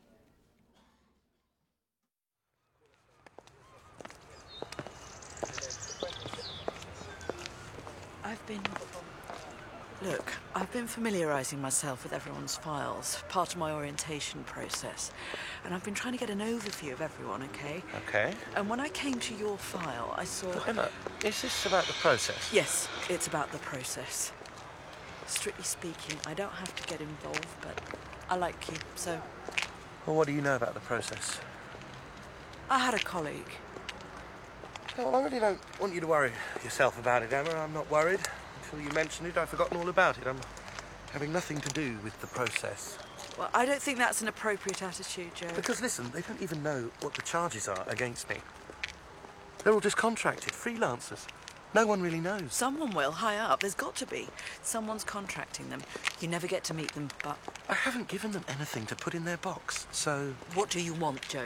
Speaker 7: I've been familiarising myself with everyone's files, part of my orientation process. And I've been trying to get an overview of everyone, OK?
Speaker 4: OK.
Speaker 7: And when I came to your file, I saw...
Speaker 4: But Emma, is this about the process?
Speaker 7: Yes, it's about the process. Strictly speaking, I don't have to get involved, but I like you, so...
Speaker 4: Well, what do you know about the process?
Speaker 7: I had a colleague.
Speaker 4: Well, I really don't want you to worry yourself about it, Emma. I'm not worried. Until you mentioned it, I've forgotten all about it. I'm having nothing to do with the process.
Speaker 7: Well, I don't think that's an appropriate attitude, Joe.
Speaker 4: Because, listen, they don't even know what the charges are against me. They're all just contracted, freelancers. No one really knows.
Speaker 7: Someone will, high up. There's got to be. Someone's contracting them. You never get to meet them, but...
Speaker 4: I haven't given them anything to put in their box, so...
Speaker 7: What do you want, Joe?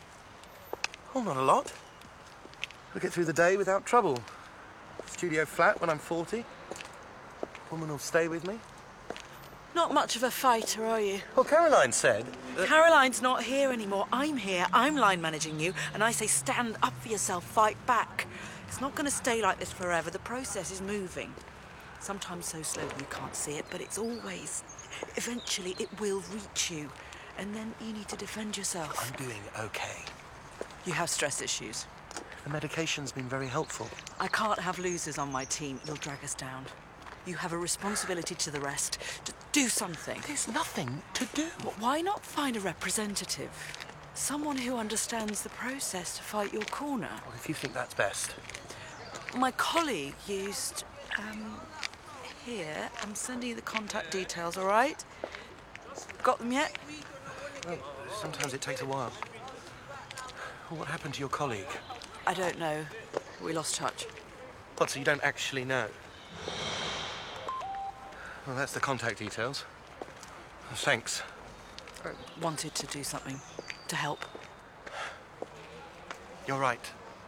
Speaker 4: Oh, not a lot. I'll get through the day without trouble. Studio flat when I'm 40. Woman will stay with me.
Speaker 7: Not much of a fighter, are you?
Speaker 4: Well, Caroline said that...
Speaker 7: Caroline's not here anymore. I'm here. I'm line managing you. And I say stand up for yourself. Fight back. It's not going to stay like this forever. The process is moving. Sometimes so slowly you can't see it, but it's always... Eventually, it will reach you. And then you need to defend yourself.
Speaker 4: I'm doing OK.
Speaker 7: You have stress issues.
Speaker 4: The medication's been very helpful.
Speaker 7: I can't have losers on my team. It'll drag us down. You have a responsibility to the rest. Just do something.
Speaker 4: There's nothing to do.
Speaker 7: Well, why not find a representative? Someone who understands the process to fight your corner.
Speaker 4: Well, if you think that's best.
Speaker 7: My colleague used... here. I'm sending you the contact details, all right? Got them yet?
Speaker 4: Well, sometimes it takes a while. What happened to your colleague?
Speaker 7: I don't know. We lost touch.
Speaker 4: What, so you don't actually know? Well, that's the contact details. Thanks.
Speaker 7: I wanted to do something. To help.
Speaker 4: You're right.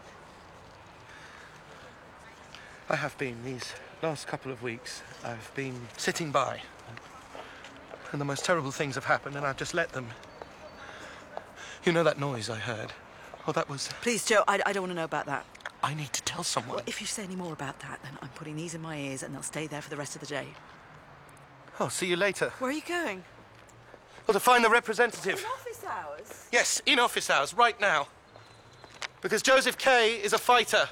Speaker 4: I have been. These last couple of weeks, I've been sitting by. And the most terrible things have happened, and I've just let them. You know that noise I heard? Well, that was...
Speaker 7: Please, Joe, I don't want to know about that.
Speaker 4: I need to tell someone.
Speaker 7: Well, if you say any more about that, then I'm putting these in my ears and they'll stay there for the rest of the day.
Speaker 4: Oh, see you later.
Speaker 7: Where are you going?
Speaker 4: Well, to find the representative.
Speaker 7: In office hours?
Speaker 4: Yes, in office hours, right now. Because Joseph Kay is a fighter.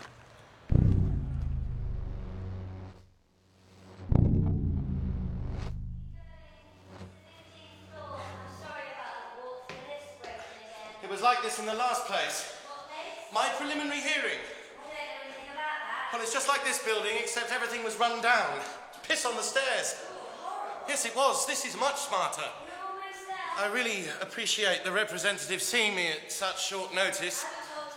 Speaker 4: It was like this in the last place. My preliminary hearing. Well, it's just like this building, except everything was run down. Piss on the stairs. Yes, it was. This is much smarter. I really appreciate the representative seeing me at such short notice.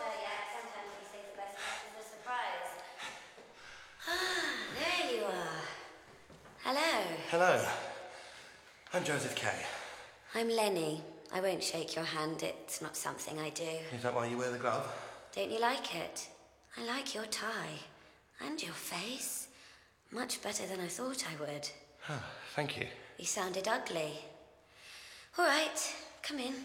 Speaker 18: There you are. Hello.
Speaker 4: Hello. I'm Joseph Kay.
Speaker 18: I'm Lenny. I won't shake your hand. It's not something I do.
Speaker 4: Is that why you wear the glove?
Speaker 18: Don't you like it? I like your tie. And your face. Much better than I thought I would.
Speaker 4: Oh, thank you.
Speaker 18: You sounded ugly. All right, come in.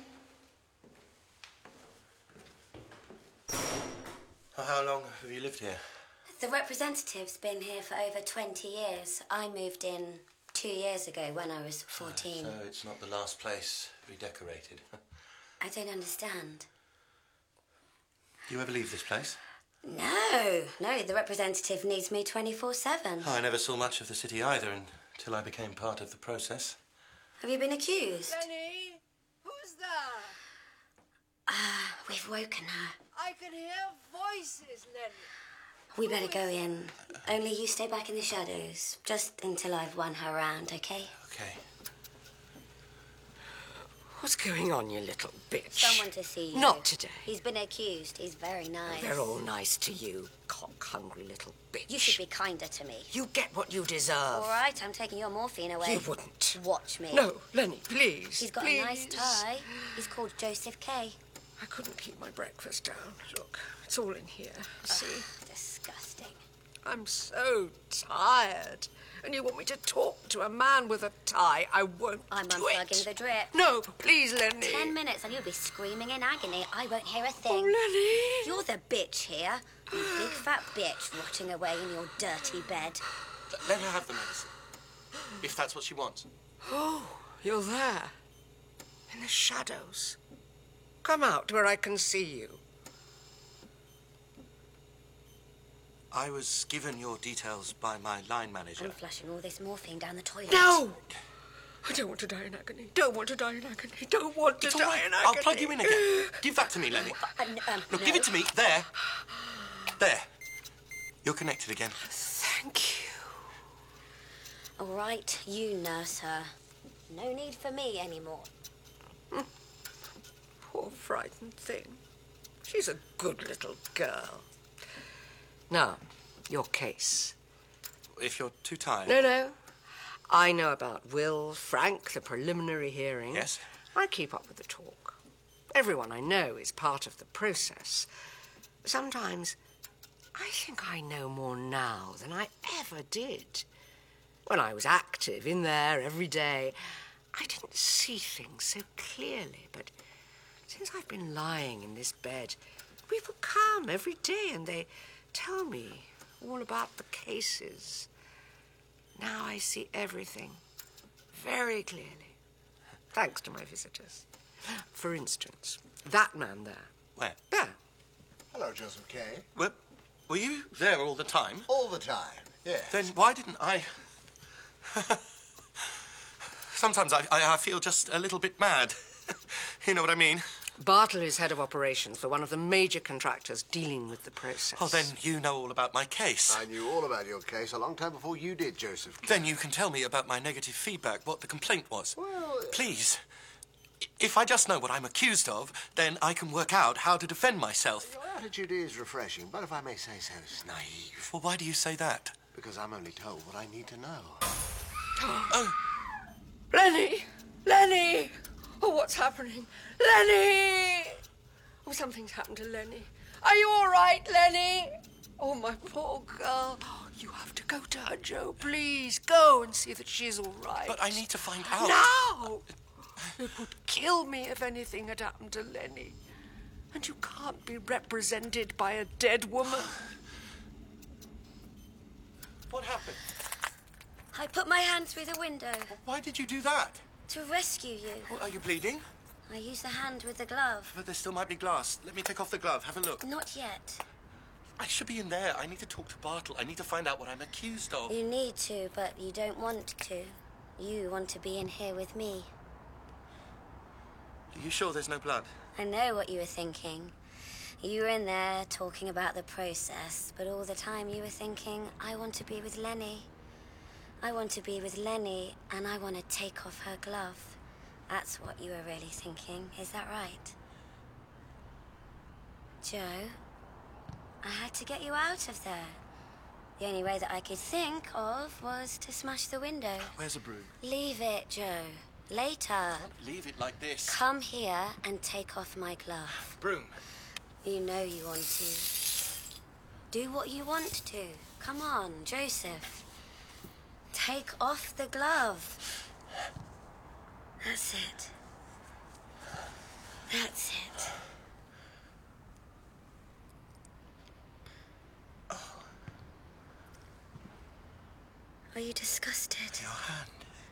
Speaker 4: Oh, how long have you lived here?
Speaker 18: The representative's been here for over 20 years. I moved in 2 years ago when I was 14.
Speaker 4: So it's not the last place redecorated.
Speaker 18: I don't understand.
Speaker 4: Do you ever leave this place?
Speaker 18: No, the representative needs me 24/7.
Speaker 4: Oh, I never saw much of the city either until I became part of the process.
Speaker 18: Have you been accused?
Speaker 19: Lenny, who's there?
Speaker 18: We've woken her.
Speaker 19: I can hear voices, Lenny.
Speaker 18: We better go in. Only you stay back in the shadows, just until I've won her round, okay?
Speaker 4: Okay.
Speaker 20: What's going on, you little bitch?
Speaker 18: Someone to see you.
Speaker 20: Not today.
Speaker 18: He's been accused. He's very nice.
Speaker 20: They're all nice to you, cock-hungry little bitch.
Speaker 18: You should be kinder to me.
Speaker 20: You get what you deserve.
Speaker 18: All right, I'm taking your morphine away.
Speaker 20: You wouldn't.
Speaker 18: Watch me.
Speaker 20: No, Lenny, please.
Speaker 18: He's got
Speaker 20: please.
Speaker 18: a nice tie. He's called Joseph K.
Speaker 20: I couldn't keep my breakfast down. Look, it's all in here. See?
Speaker 18: Disgusting.
Speaker 20: I'm so tired. And you want me to talk to a man with a tie? I won't
Speaker 18: I'm
Speaker 20: do
Speaker 18: unplugging
Speaker 20: it.
Speaker 18: the drip.
Speaker 20: No, please, Lenny.
Speaker 18: 10 minutes and you'll be screaming in agony. I won't hear a thing.
Speaker 20: Oh, Lenny.
Speaker 18: You're the bitch here. You big fat bitch rotting away in your dirty bed.
Speaker 4: Let her have the medicine. If that's what she wants.
Speaker 20: Oh, you're there. In the shadows. Come out where I can see you.
Speaker 4: I was given your details by my line manager.
Speaker 18: I'm flushing all this morphine down the toilet.
Speaker 20: No! I don't want to die in agony. Don't want to die in agony. Don't want to
Speaker 4: It's all
Speaker 20: die
Speaker 4: right.
Speaker 20: in agony.
Speaker 4: I'll plug you in again. Give that to me, Lenny. No, give it to me. There. There. You're connected again.
Speaker 20: Thank you.
Speaker 18: All right, you nurse her. No need for me anymore.
Speaker 20: Poor frightened thing. She's a good little girl. Now, your case.
Speaker 4: If you're too tired.
Speaker 20: No. I know about Will, Frank, the preliminary hearing.
Speaker 4: Yes?
Speaker 20: I keep up with the talk. Everyone I know is part of the process. Sometimes I think I know more now than I ever did. When I was active in there every day, I didn't see things so clearly, but since I've been lying in this bed, people come every day and they tell me all about the cases. Now I see everything very clearly, thanks to my visitors. For instance, that man there.
Speaker 4: Where?
Speaker 20: There.
Speaker 6: Hello, Joseph K.
Speaker 4: Were you there all the time?
Speaker 6: All the time, yes.
Speaker 4: Then why didn't I... Sometimes I feel just a little bit mad. You know what I mean?
Speaker 20: Bartle is head of operations for one of the major contractors dealing with the process.
Speaker 4: Oh, then you know all about my case.
Speaker 6: I knew all about your case a long time before you did, Joseph K.
Speaker 4: Then you can tell me about my negative feedback, what the complaint was.
Speaker 6: Well...
Speaker 4: Please. If I just know what I'm accused of, then I can work out how to defend myself.
Speaker 6: Your attitude is refreshing, but if I may say so, it's naive.
Speaker 4: Well, why do you say that?
Speaker 6: Because I'm only told what I need to know.
Speaker 4: Oh.
Speaker 20: Lenny! Lenny! Oh, what's happening? Lenny! Oh, something's happened to Lenny. Are you all right, Lenny? Oh, my poor girl. Oh, you have to go to her, Joe. Please, go and see that she's all right.
Speaker 4: But I need to find out.
Speaker 20: Now! It would kill me if anything had happened to Lenny. And you can't be represented by a dead woman.
Speaker 4: What happened?
Speaker 18: I put my hand through the window.
Speaker 4: Why did you do that?
Speaker 18: To rescue you.
Speaker 4: Well, are you bleeding?
Speaker 18: I used the hand with the glove.
Speaker 4: But there still might be glass. Let me take off the glove. Have a look.
Speaker 18: Not yet.
Speaker 4: I should be in there. I need to talk to Bartle. I need to find out what I'm accused of.
Speaker 18: You need to, but you don't want to. You want to be in here with me.
Speaker 4: Are you sure there's no blood?
Speaker 18: I know what you were thinking. You were in there talking about the process, but all the time you were thinking, I want to be with Lenny. I want to be with Lenny, and I want to take off her glove. That's what you were really thinking. Is that right? Joe, I had to get you out of there. The only way that I could think of was to smash the window.
Speaker 4: Where's a broom?
Speaker 18: Leave it, Joe. Later.
Speaker 4: Leave it like this.
Speaker 18: Come here and take off my glove.
Speaker 4: Broom.
Speaker 18: You know you want to. Do what you want to. Come on, Joseph. Take off the glove. That's it. That's it. Are you disgusted?
Speaker 4: Your hand.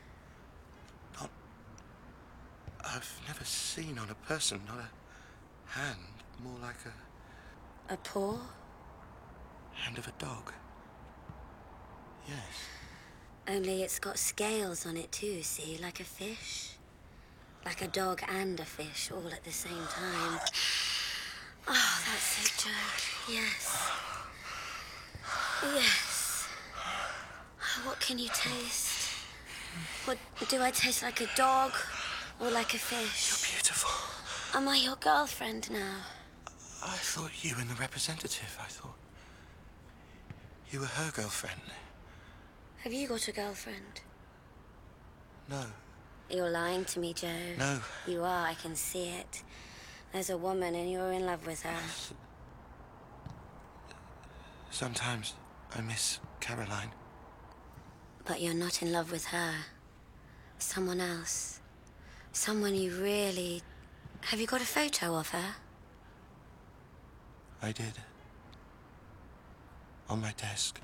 Speaker 4: I've never seen on a person, not a hand, more like
Speaker 18: a paw?
Speaker 4: Hand of a dog. Yes.
Speaker 18: Only it's got scales on it too, see, like a fish. Like a dog and a fish, all at the same time. Oh, that's it, Joe. Yes. Yes. What can you taste? What, do I taste like a dog or like a fish?
Speaker 4: You're beautiful.
Speaker 18: Am I your girlfriend now?
Speaker 4: I thought you and the representative. I thought you were her girlfriend.
Speaker 18: Have you got a girlfriend?
Speaker 4: No.
Speaker 18: You're lying to me, Joe.
Speaker 4: No.
Speaker 18: You are, I can see it. There's a woman and you're in love with her.
Speaker 4: Sometimes I miss Caroline.
Speaker 18: But you're not in love with her. Someone else. Someone you really... Have you got a photo of her?
Speaker 4: I did. On my desk.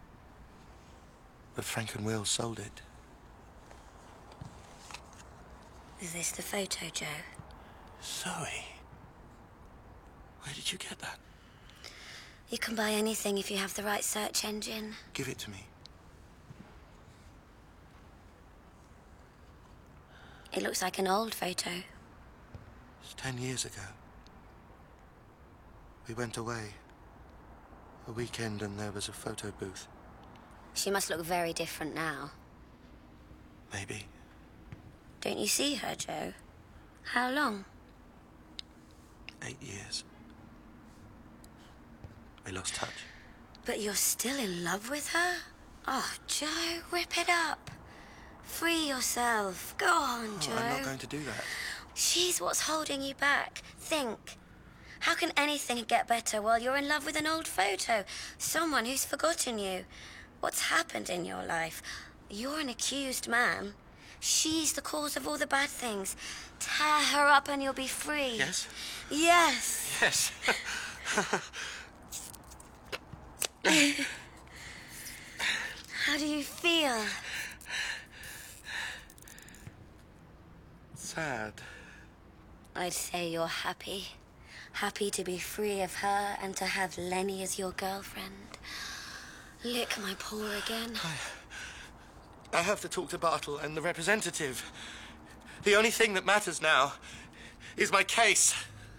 Speaker 4: But Frank and Will sold it.
Speaker 18: Is this the photo, Joe?
Speaker 4: Zoe. Where did you get that?
Speaker 18: You can buy anything if you have the right search engine.
Speaker 4: Give it to me.
Speaker 18: It looks like an old photo.
Speaker 4: It's 10 years ago. We went away. A weekend and there was a photo booth.
Speaker 18: She must look very different now.
Speaker 4: Maybe.
Speaker 18: Don't you see her, Joe? How long?
Speaker 4: 8 years. We lost touch.
Speaker 18: But you're still in love with her? Oh, Joe, rip it up. Free yourself. Go on, Joe.
Speaker 4: I'm not going to do that.
Speaker 18: She's what's holding you back. Think. How can anything get better while you're in love with an old photo? Someone who's forgotten you. What's happened in your life? You're an accused man. She's the cause of all the bad things. Tear her up and you'll be free.
Speaker 4: Yes?
Speaker 18: Yes.
Speaker 4: Yes.
Speaker 18: How do you feel?
Speaker 4: Sad.
Speaker 18: I'd say you're happy. Happy to be free of her and to have Lenny as your girlfriend. Lick my paw again.
Speaker 4: I have to talk to Bartle and the representative. The only thing that matters now is my case.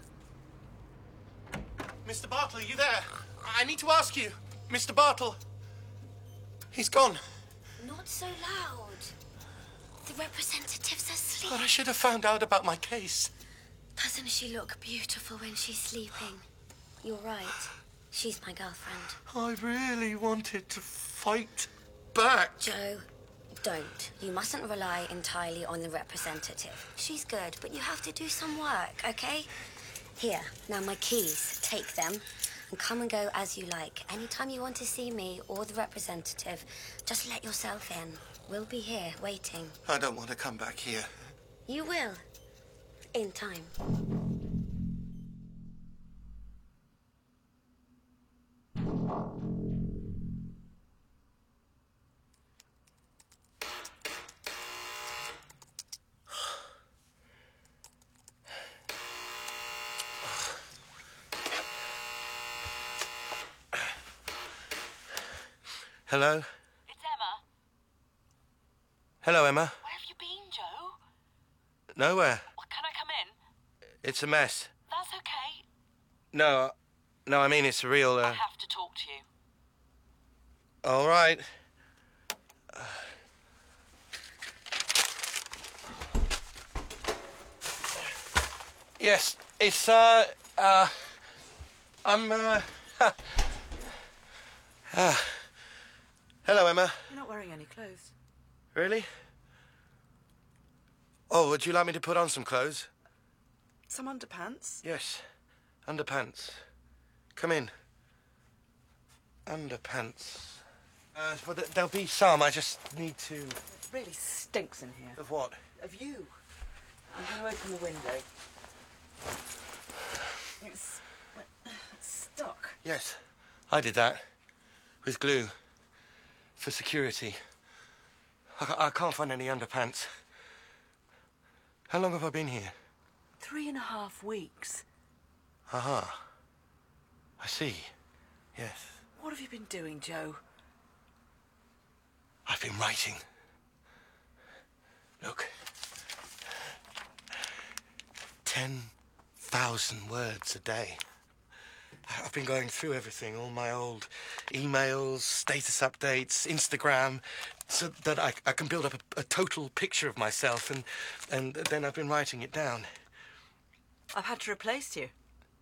Speaker 4: Mr. Bartle, are you there? I need to ask you. Mr. Bartle. He's gone.
Speaker 18: Not so loud. The representative's asleep.
Speaker 4: But I should have found out about my case.
Speaker 18: Doesn't she look beautiful when she's sleeping? You're right. She's my girlfriend.
Speaker 4: I really wanted to fight back.
Speaker 18: Joe, don't. You mustn't rely entirely on the representative. She's good, but you have to do some work, okay? Here, now my keys. Take them and come and go as you like. Anytime you want to see me or the representative, just let yourself in. We'll be here, waiting.
Speaker 4: I don't want to come back here.
Speaker 18: You will. In time.
Speaker 4: Hello?
Speaker 9: It's Emma.
Speaker 4: Hello, Emma.
Speaker 9: Where have you been, Joe?
Speaker 4: Nowhere.
Speaker 9: Well, can I come in?
Speaker 4: It's a mess.
Speaker 9: That's okay.
Speaker 4: No, I mean it's a real,
Speaker 9: I have to talk to you.
Speaker 4: All right. Yes, it's, hello, Emma.
Speaker 7: You're not wearing any clothes.
Speaker 4: Really? Oh, would you like me to put on some clothes?
Speaker 7: Some underpants?
Speaker 4: Yes, underpants. Come in. Underpants. Well, there'll be some. I just need to...
Speaker 7: It really stinks in here.
Speaker 4: Of what?
Speaker 7: Of you. I'm going to open the window. It's stuck.
Speaker 4: Yes, I did that. With glue. For security. I can't find any underpants. How long have I been here?
Speaker 7: 3.5 weeks.
Speaker 4: Aha. I see. Yes.
Speaker 7: What have you been doing, Joe?
Speaker 4: I've been writing. Look. 10,000 words a day.
Speaker 15: I've been going through everything, all my old emails, status updates, Instagram, so that I can build up a total picture of myself, and then I've been writing it down.
Speaker 7: I've had to replace you.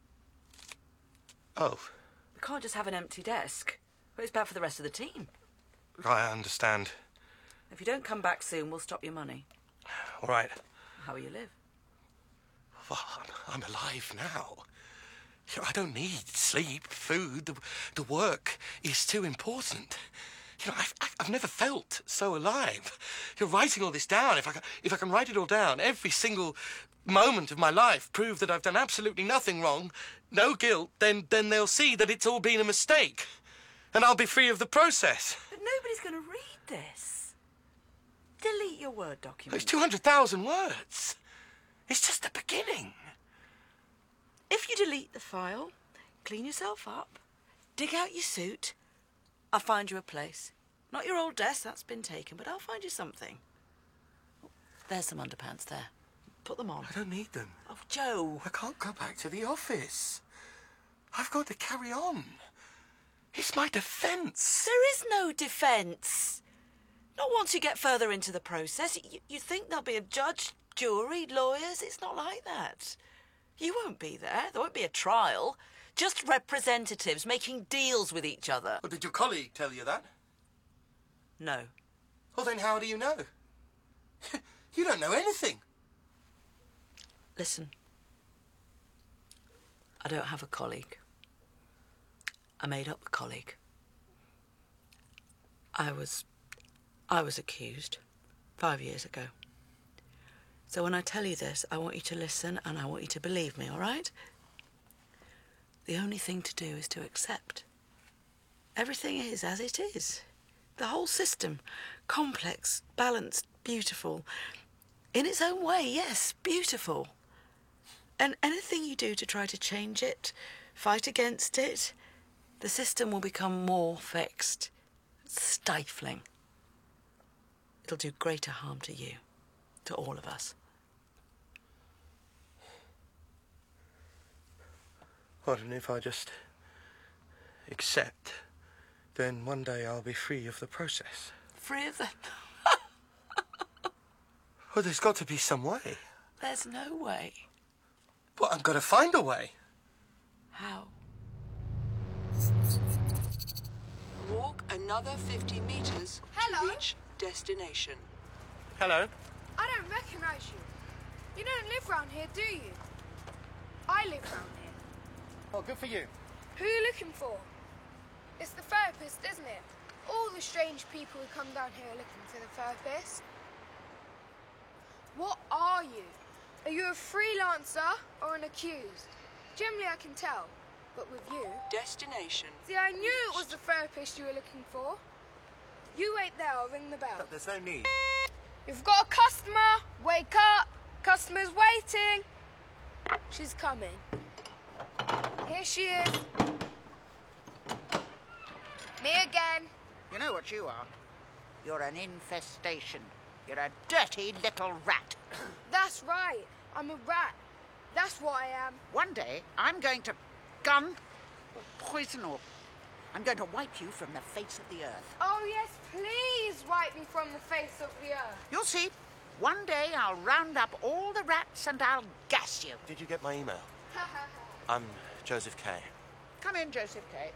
Speaker 15: Oh,
Speaker 7: We can't just have an empty desk. Well, it's bad for the rest of the team.
Speaker 15: I understand.
Speaker 7: If you don't come back soon, we'll stop your money.
Speaker 15: All right.
Speaker 7: How will you live?
Speaker 15: Well, I'm alive now. You know, I don't need sleep, food. The work is too important. You know, I've never felt so alive. You're writing all this down. If I can write it all down, every single moment of my life, prove that I've done absolutely nothing wrong, no guilt, then they'll see that it's all been a mistake, and I'll be free of the process.
Speaker 7: But nobody's going to read this. Delete your Word document.
Speaker 15: It's 200,000 words. It's just the beginning.
Speaker 7: If you delete the file, clean yourself up, dig out your suit, I'll find you a place. Not your old desk, that's been taken, but I'll find you something. There's some underpants there. Put them on.
Speaker 15: I don't need them.
Speaker 7: Oh, Joe.
Speaker 15: I can't go back to the office. I've got to carry on. It's my defence.
Speaker 7: There is no defence. Not once you get further into the process. You think there'll be a judge, jury, lawyers. It's not like that. You won't be there. There won't be a trial. Just representatives making deals with each other.
Speaker 15: Well, did your colleague tell you that?
Speaker 7: No.
Speaker 15: Well, then how do you know? You don't know anything.
Speaker 7: Listen. I don't have a colleague. I made up a colleague. I was accused 5 years ago. So when I tell you this, I want you to listen and I want you to believe me, all right? The only thing to do is to accept. Everything is as it is. The whole system, complex, balanced, beautiful. In its own way, yes, beautiful. And anything you do to try to change it, fight against it, the system will become more fixed, stifling. It'll do greater harm to you, to all of us.
Speaker 15: What, and if I just accept, then one day I'll be free of the process?
Speaker 7: Free of the...
Speaker 15: Well, there's got to be some way.
Speaker 7: There's no way.
Speaker 15: Well, I'm going to find a way.
Speaker 7: How?
Speaker 8: Walk another 50 meters to reach destination.
Speaker 15: Hello.
Speaker 21: I don't recognise you. You don't live round here, do you? I live round here.
Speaker 15: Oh, good for you.
Speaker 21: Who are you looking for? It's the therapist, isn't it? All the strange people who come down here are looking for the therapist. What are you? Are you a freelancer or an accused? Generally I can tell, but with you...
Speaker 8: Destination.
Speaker 21: See, I knew it was the therapist you were looking for. You wait there, I'll ring the bell.
Speaker 15: There's no need.
Speaker 21: You've got a customer. Wake up. Customer's waiting. She's coming. Here she is. Me again.
Speaker 22: You know what you are? You're an infestation. You're a dirty little rat.
Speaker 21: That's right. I'm a rat. That's what I am.
Speaker 22: One day, I'm going to gun or poison or... I'm going to wipe you from the face of the earth.
Speaker 21: Oh, yes, please wipe me from the face of the earth.
Speaker 22: You'll see. One day, I'll round up all the rats and I'll gas you.
Speaker 15: Did you get my email? I'm Joseph Kay.
Speaker 22: Come in, Joseph Kay.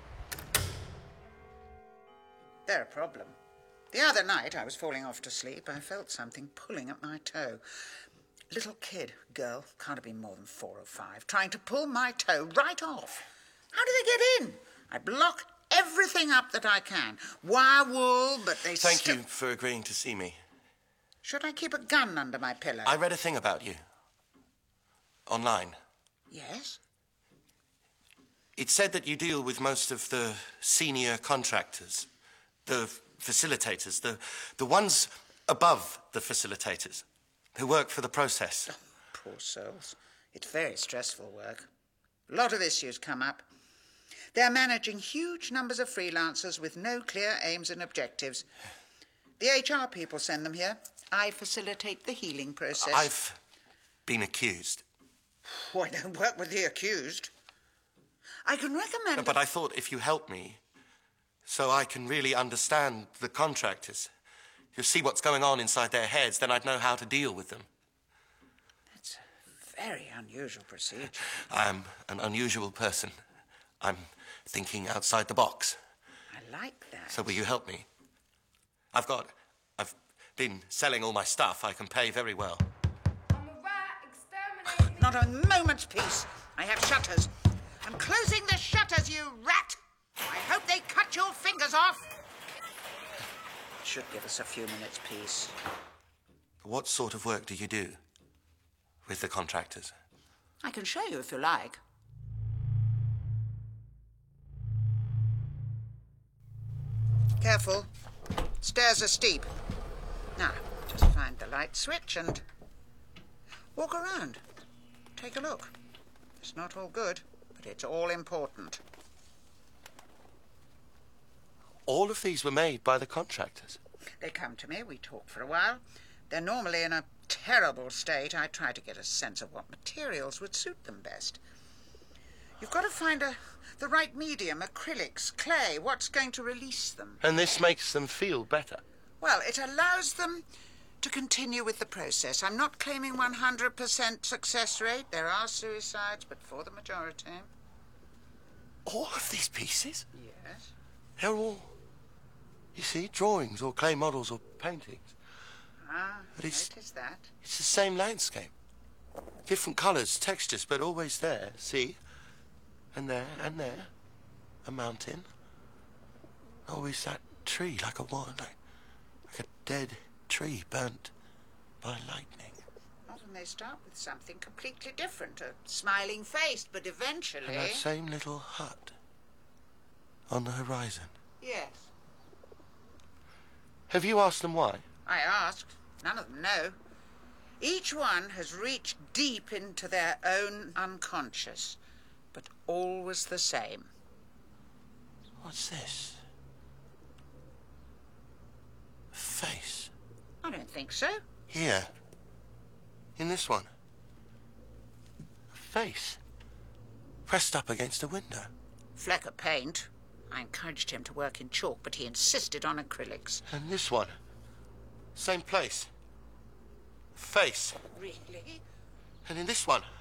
Speaker 22: They're a problem. The other night, I was falling off to sleep. I felt something pulling at my toe. Little kid, girl, can't have been more than 4 or 5, trying to pull my toe right off. How do they get in? I block everything up that I can. Wire wool, but they
Speaker 15: Thank you for agreeing to see me.
Speaker 22: Should I keep a gun under my pillow?
Speaker 15: I read a thing about you. Online.
Speaker 22: Yes?
Speaker 15: It said that you deal with most of the senior contractors, the facilitators, the ones above the facilitators, who work for the process.
Speaker 22: Oh, poor souls. It's very stressful work. A lot of issues come up. They're managing huge numbers of freelancers with no clear aims and objectives. The HR people send them here. I facilitate the healing process.
Speaker 15: I've been accused.
Speaker 22: Oh, I don't work with the accused. I can recommend...
Speaker 4: But I thought if you help me, so I can really understand the contractors, you see what's going on inside their heads, then I'd know how to deal with them.
Speaker 22: That's a very unusual procedure.
Speaker 4: I am an unusual person. I'm thinking outside the box.
Speaker 22: I like that.
Speaker 4: So will you help me? I've been selling all my stuff. I can pay very well.
Speaker 22: Not a moment's peace. I have shutters. I'm closing the shutters, you rat! I hope they cut your fingers off. Should give us a few minutes' peace.
Speaker 4: What sort of work do you do with the contractors?
Speaker 22: I can show you if you like. Careful. Stairs are steep. Now, just find the light switch and walk around. Take a look. It's not all good, but it's all important.
Speaker 4: All of these were made by the contractors?
Speaker 22: They come to me, we talk for a while. They're normally in a terrible state. I try to get a sense of what materials would suit them best. You've got to find the right medium, acrylics, clay, what's going to release them.
Speaker 4: And this makes them feel better?
Speaker 22: Well, it allows them to continue with the process. I'm not claiming 100% success rate. There are suicides, but for the majority.
Speaker 4: All of these pieces?
Speaker 22: Yes.
Speaker 4: They're all, you see, drawings or clay models or paintings.
Speaker 22: Ah,
Speaker 4: But it's
Speaker 22: that.
Speaker 4: It's the same landscape. Different colours, textures, but always there. See? And there, and there. A mountain. Always that tree, like a dead tree burnt by lightning.
Speaker 22: Often they start with something completely different. A smiling face, but eventually...
Speaker 4: And that same little hut on the horizon.
Speaker 22: Yes.
Speaker 4: Have you asked them why?
Speaker 22: I asked. None of them know. Each one has reached deep into their own unconscious, but always the same.
Speaker 4: What's this? A face.
Speaker 22: I don't think so.
Speaker 4: Here. In this one. A face. Pressed up against a window.
Speaker 22: Fleck of paint. I encouraged him to work in chalk, but he insisted on acrylics.
Speaker 4: And this one. Same place. Face.
Speaker 22: Really?
Speaker 4: And in this one.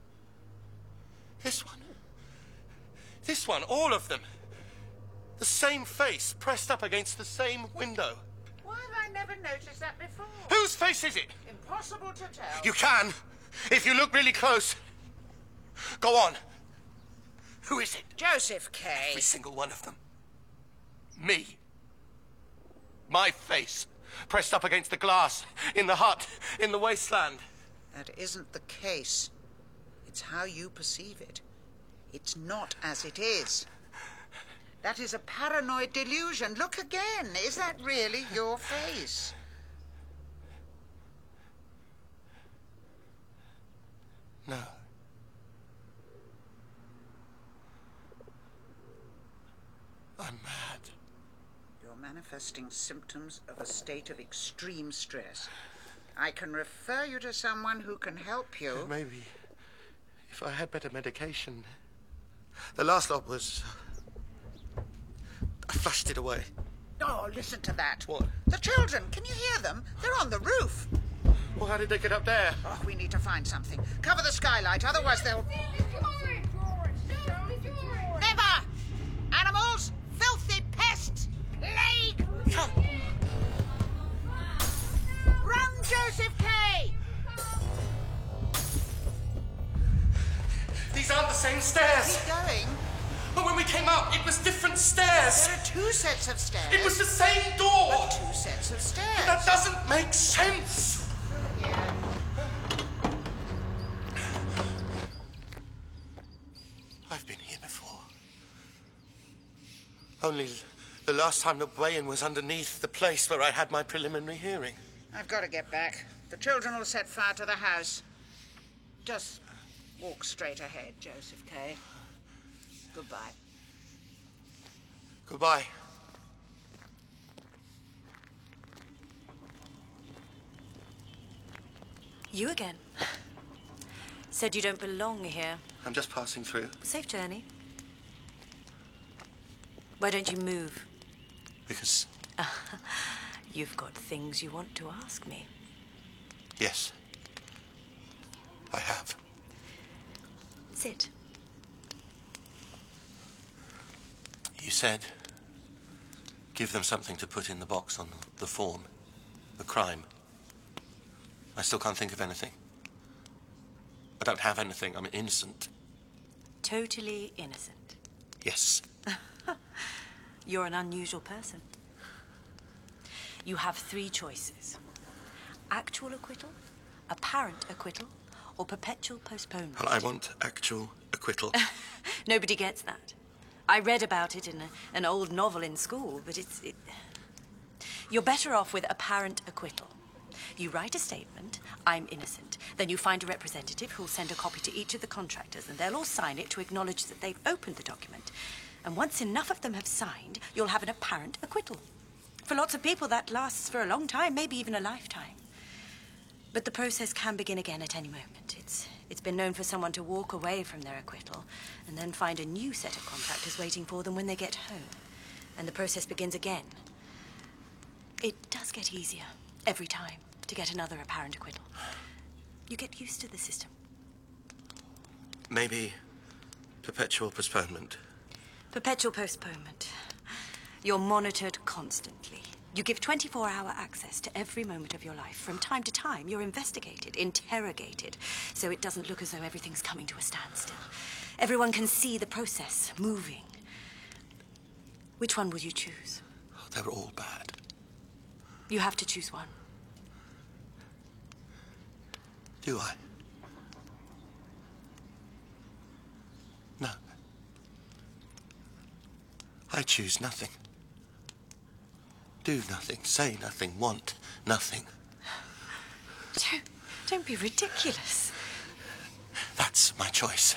Speaker 4: This one. This one. All of them. The same face pressed up against the same window.
Speaker 22: Why have I never noticed that before?
Speaker 4: Whose face is it?
Speaker 22: Impossible to tell.
Speaker 4: You can, if you look really close. Go on. Who is it?
Speaker 22: Joseph Kay.
Speaker 4: Every single one of them. Me. My face. Pressed up against the glass. In the hut. In the wasteland.
Speaker 22: That isn't the case. It's how you perceive it. It's not as it is. That is a paranoid delusion. Look again. Is that really your face?
Speaker 4: No. I'm mad.
Speaker 22: You're manifesting symptoms of a state of extreme stress. I can refer you to someone who can help you.
Speaker 4: Maybe if I had better medication. The last lot was... I flushed it away.
Speaker 22: Oh, listen to that.
Speaker 4: What?
Speaker 22: The children. Can you hear them? They're on the roof.
Speaker 4: Well, how did they get up there?
Speaker 22: Oh, we need to find something. Cover the skylight, otherwise they'll... Never! Animals! Filthy pests! Plague! Run, Joseph Kay!
Speaker 4: These aren't the same stairs.
Speaker 22: Keep going.
Speaker 4: But when we came up, it was different stairs.
Speaker 22: There are two sets of stairs.
Speaker 4: It was the same door.
Speaker 22: But two sets of stairs.
Speaker 4: But that doesn't make sense. I've been here before. Only the last time the weigh-in was underneath the place where I had my preliminary hearing.
Speaker 22: I've got to get back. The children will set fire to the house. Just walk straight ahead, Joseph Kay. Goodbye.
Speaker 4: Goodbye.
Speaker 14: You again. Said you don't belong here.
Speaker 4: I'm just passing through.
Speaker 14: Safe journey. Why don't you move?
Speaker 4: Because,
Speaker 14: You've got things you want to ask me.
Speaker 4: yes, I have.
Speaker 14: Sit.
Speaker 4: You said, give them something to put in the box on the form. The crime. I still can't think of anything. I don't have anything. I'm innocent.
Speaker 14: Totally innocent.
Speaker 4: Yes.
Speaker 14: You're an unusual person. You have 3 choices. Actual acquittal, apparent acquittal, or perpetual postponement.
Speaker 4: Well, I want actual acquittal.
Speaker 14: Nobody gets that. I read about it in an old novel in school, but You're better off with apparent acquittal. You write a statement, I'm innocent. Then you find a representative who'll send a copy to each of the contractors, and they'll all sign it to acknowledge that they've opened the document. And once enough of them have signed, you'll have an apparent acquittal. For lots of people, that lasts for a long time, maybe even a lifetime. But the process can begin again at any moment. It's been known for someone to walk away from their acquittal and then find a new set of contractors waiting for them when they get home. And the process begins again. It does get easier every time to get another apparent acquittal. You get used to the system.
Speaker 4: Maybe perpetual postponement.
Speaker 14: Perpetual postponement. You're monitored constantly. You give 24-hour access to every moment of your life. From time to time, you're investigated, interrogated, so it doesn't look as though everything's coming to a standstill. Everyone can see the process moving. Which one would you choose?
Speaker 4: Oh, they were all bad.
Speaker 14: You have to choose one.
Speaker 4: Do I? No. I choose nothing. Do nothing, say nothing, want nothing.
Speaker 14: Don't be ridiculous.
Speaker 4: That's my choice.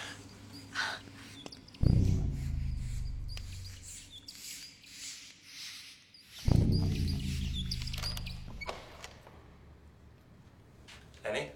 Speaker 4: Lenny?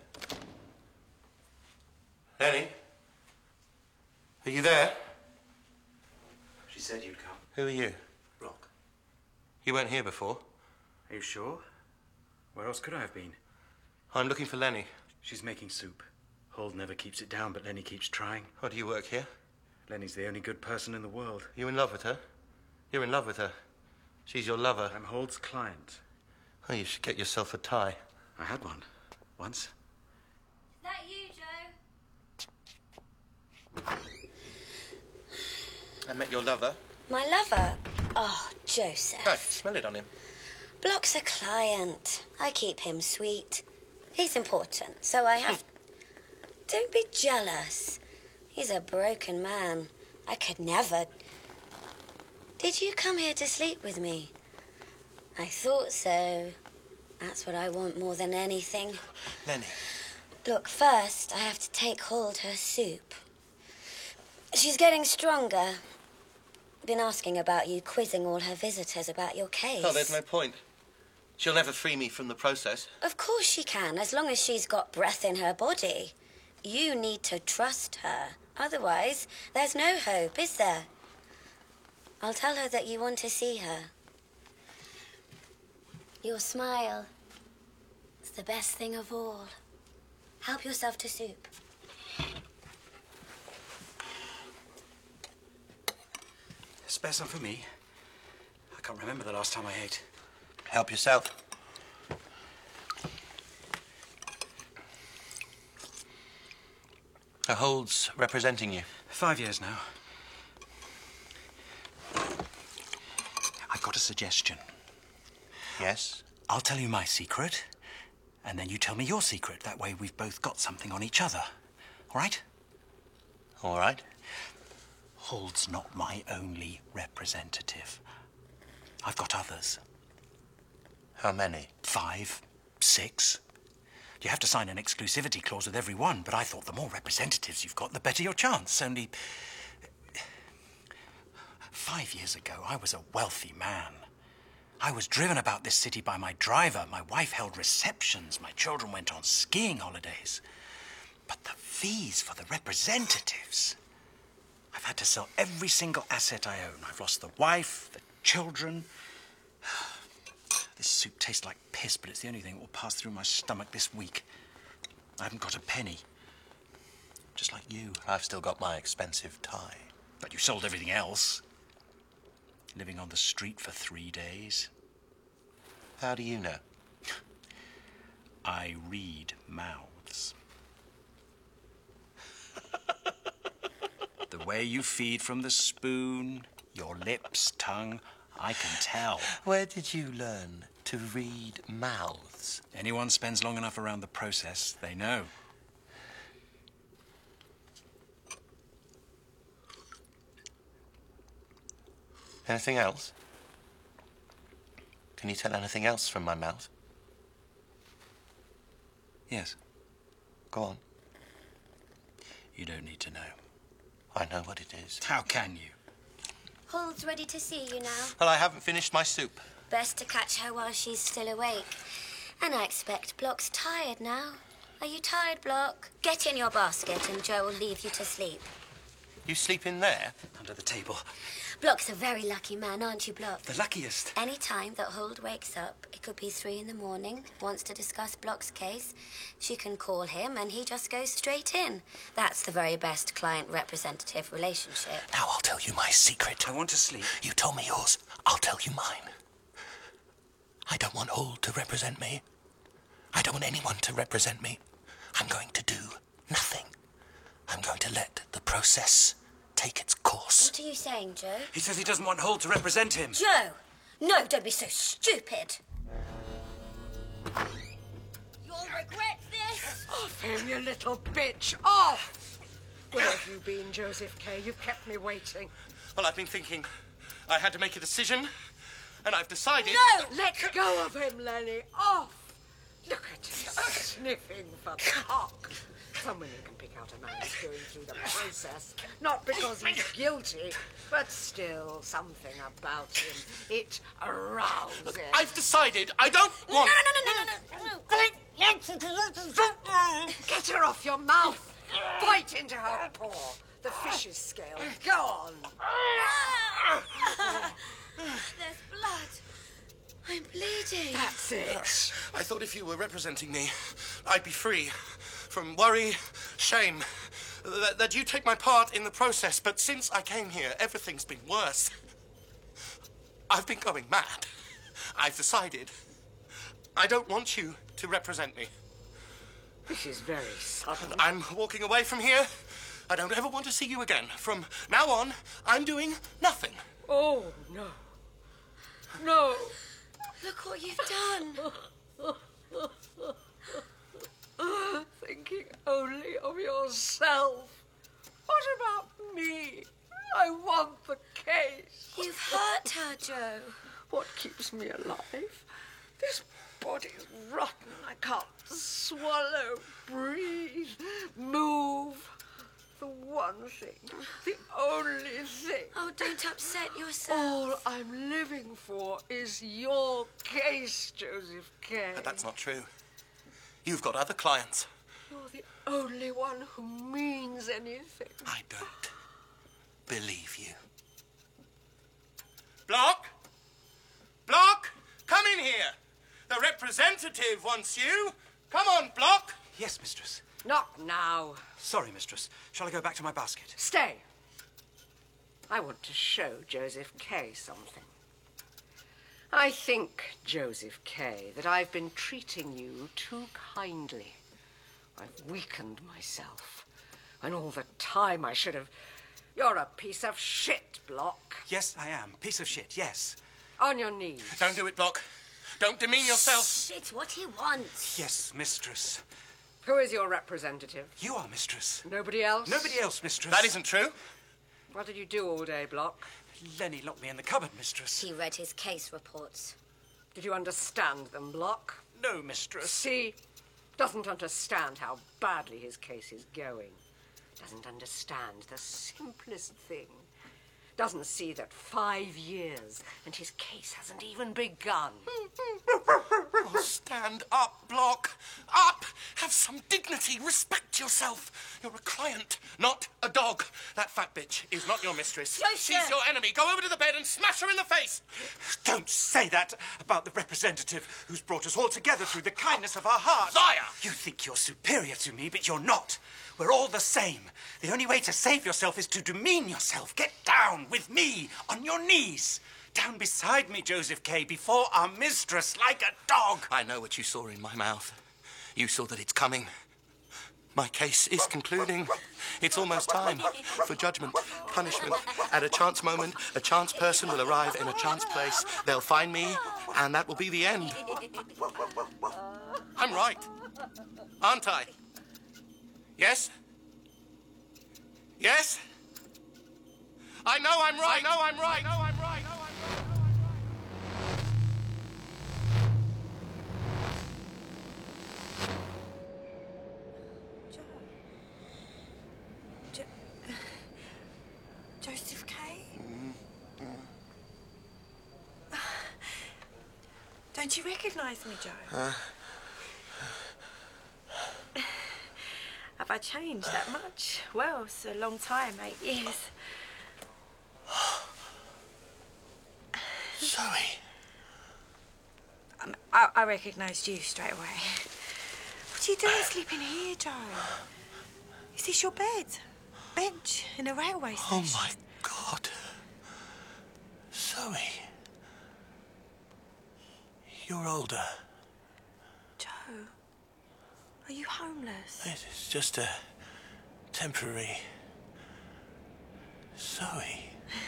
Speaker 4: Lenny? Are you there?
Speaker 1: She said you'd come.
Speaker 4: Who are you?
Speaker 1: Rock.
Speaker 4: You weren't here before.
Speaker 1: Are you sure? Where else could I have been?
Speaker 4: I'm looking for Lenny.
Speaker 1: She's making soup. Hold never keeps it down, but Lenny keeps trying.
Speaker 4: Oh, do you work here?
Speaker 1: Lenny's the only good person in the world.
Speaker 4: You in love with her? You're in love with her. She's your lover.
Speaker 1: I'm Hold's client.
Speaker 4: Oh, you should get yourself a tie.
Speaker 1: I had one. Once.
Speaker 18: Is that you, Joe?
Speaker 4: I met your lover.
Speaker 18: My lover? Oh, Joseph.
Speaker 4: Hey, smell it on him.
Speaker 18: Block's a client. I keep him sweet. He's important, so I have... Don't be jealous. He's a broken man. I could never... Did you come here to sleep with me? I thought so. That's what I want more than anything.
Speaker 4: Lenny.
Speaker 18: Look, first, I have to take hold her soup. She's getting stronger. Been asking about you, quizzing all her visitors about your case.
Speaker 4: Oh, there's no point. She'll never free me from the process.
Speaker 18: Of course she can, as long as she's got breath in her body. You need to trust her. Otherwise, there's no hope, is there? I'll tell her that you want to see her. Your smile is the best thing of all. Help yourself to soup.
Speaker 1: Spare some for me. I can't remember the last time I ate.
Speaker 4: Help yourself. Hold's representing you.
Speaker 1: 5 years now. I've got a suggestion.
Speaker 4: Yes?
Speaker 1: I'll tell you my secret, and then you tell me your secret. That way we've both got something on each other. All right?
Speaker 4: All right.
Speaker 1: Hold's not my only representative. I've got others.
Speaker 4: How many?
Speaker 1: 5, 6. You have to sign an exclusivity clause with every one, but I thought the more representatives you've got, the better your chance. Only 5 years ago, I was a wealthy man. I was driven about this city by my driver. My wife held receptions. My children went on skiing holidays. But the fees for the representatives... I've had to sell every single asset I own. I've lost the wife, the children. This soup tastes like piss, but it's the only thing that will pass through my stomach this week. I haven't got a penny. Just like you.
Speaker 4: I've still got my expensive tie.
Speaker 1: But you sold everything else. Living on the street for 3 days.
Speaker 4: How do you know?
Speaker 1: I read mouths. The way you feed from the spoon, your lips, tongue, I can tell.
Speaker 4: Where did you learn to read mouths?
Speaker 1: Anyone spends long enough around the process, they know.
Speaker 4: Anything else? Can you tell anything else from my mouth?
Speaker 1: Yes.
Speaker 4: Go on.
Speaker 1: You don't need to know.
Speaker 4: I know what it is.
Speaker 1: How can you?
Speaker 18: Hull's ready to see you now.
Speaker 4: Well, I haven't finished my soup.
Speaker 18: Best to catch her while she's still awake. And I expect Block's tired now. Are you tired, Block? Get in your basket and Joe will leave you to sleep.
Speaker 4: You sleep in there?
Speaker 1: Under the table.
Speaker 18: Block's a very lucky man, aren't you, Block?
Speaker 1: The luckiest.
Speaker 18: Any time that Huld wakes up, it could be 3 in the morning, wants to discuss Block's case, she can call him and he just goes straight in. That's the very best client-representative relationship.
Speaker 4: Now I'll tell you my secret.
Speaker 1: I want to sleep.
Speaker 4: You told me yours. I'll tell you mine. I don't want Huld to represent me. I don't want anyone to represent me. I'm going to do nothing. I'm going to let the process take its course.
Speaker 18: What are you saying, Joe?
Speaker 1: He says he doesn't want Huld to represent him.
Speaker 18: Joe! No, don't be so stupid.
Speaker 19: You'll regret this.
Speaker 20: Off him, you little bitch! Off! Where have you been, Joseph K? You've kept me waiting.
Speaker 4: Well, I've been thinking. I had to make a decision, and I've decided...
Speaker 20: No! Let go of him, Lenny. Off! Look at him, sniffing for cock. Some women can pick out a man who's going through the process. Not because he's guilty, but still something about him. It arouses.
Speaker 4: I've decided I don't want...
Speaker 20: No. Get her off your mouth. Bite into her paw. The fish's scale. Go on.
Speaker 18: There's blood. I'm bleeding.
Speaker 20: That's it.
Speaker 4: I thought if you were representing me, I'd be free from worry, shame, that you take my part in the process. But since I came here, everything's been worse. I've been going mad. I've decided I don't want you to represent me.
Speaker 20: This is very sudden.
Speaker 4: I'm walking away from here. I don't ever want to see you again. From now on, I'm doing nothing.
Speaker 20: Oh, no. No.
Speaker 18: Look what you've done.
Speaker 20: Thinking only of yourself. What about me? I want the case.
Speaker 18: You've hurt her, Joe.
Speaker 20: What keeps me alive? This body's rotten. I can't swallow, breathe, move. The one thing, the only thing.
Speaker 18: Oh, don't upset yourself.
Speaker 20: All I'm living for is your case, Joseph K.
Speaker 4: But that's not true. You've got other clients.
Speaker 20: You're the only one who means anything.
Speaker 4: I don't believe you. Block! Block! Come in here! The representative wants you. Come on, Block!
Speaker 1: Yes, mistress.
Speaker 20: Not now.
Speaker 1: Sorry, mistress. Shall I go back to my basket?
Speaker 20: Stay. I want to show Joseph K. something. I think, Joseph K., that I've been treating you too kindly. I've weakened myself. And all the time I should have... You're a piece of shit, Block.
Speaker 1: Yes, I am. Piece of shit, yes.
Speaker 20: On your knees.
Speaker 4: Don't do it, Block. Don't demean yourself.
Speaker 18: Shh, it's what he wants.
Speaker 1: Yes, mistress.
Speaker 20: Who is your representative?
Speaker 1: You are, mistress.
Speaker 20: Nobody else?
Speaker 1: Nobody else, mistress.
Speaker 4: That isn't true.
Speaker 20: What did you do all day, Block?
Speaker 1: Lenny locked me in the cupboard, mistress.
Speaker 18: He read his case reports.
Speaker 20: Did you understand them, Block?
Speaker 1: No, mistress.
Speaker 20: See, doesn't understand how badly his case is going. Doesn't understand the simplest thing. Doesn't see that 5 years and his case hasn't even begun.
Speaker 4: Oh, stand up, Block. Up! Have some dignity. Respect yourself. You're a client, not a dog. That fat bitch is not your mistress. She's your enemy. Go over to the bed and smash her in the face.
Speaker 1: Don't say that about the representative who's brought us all together through the kindness of our hearts.
Speaker 4: Liar!
Speaker 1: You think you're superior to me, but you're not. We're all the same. The only way to save yourself is to demean yourself. Get down with me, on your knees. Down beside me, Joseph K., before our mistress, like a dog.
Speaker 4: I know what you saw in my mouth. You saw that it's coming. My case is concluding. It's almost time for judgment, punishment. At a chance moment, a chance person will arrive in a chance place. They'll find me, and that will be the end. I'm right, aren't I? Yes? Yes? I know I'm right. I know I'm right. I know I'm right.
Speaker 10: Joseph K? Don't you recognise me, Joe? Have I changed that much? Well, it's a long time, 8 years.
Speaker 4: Zoe.
Speaker 10: I recognised you straight away. What are you doing sleeping here, Joe? Is this your bed? Bench in a railway station?
Speaker 4: Oh, my God. Zoe. You're older.
Speaker 10: Joe, are you homeless?
Speaker 4: It's just a temporary... Zoe.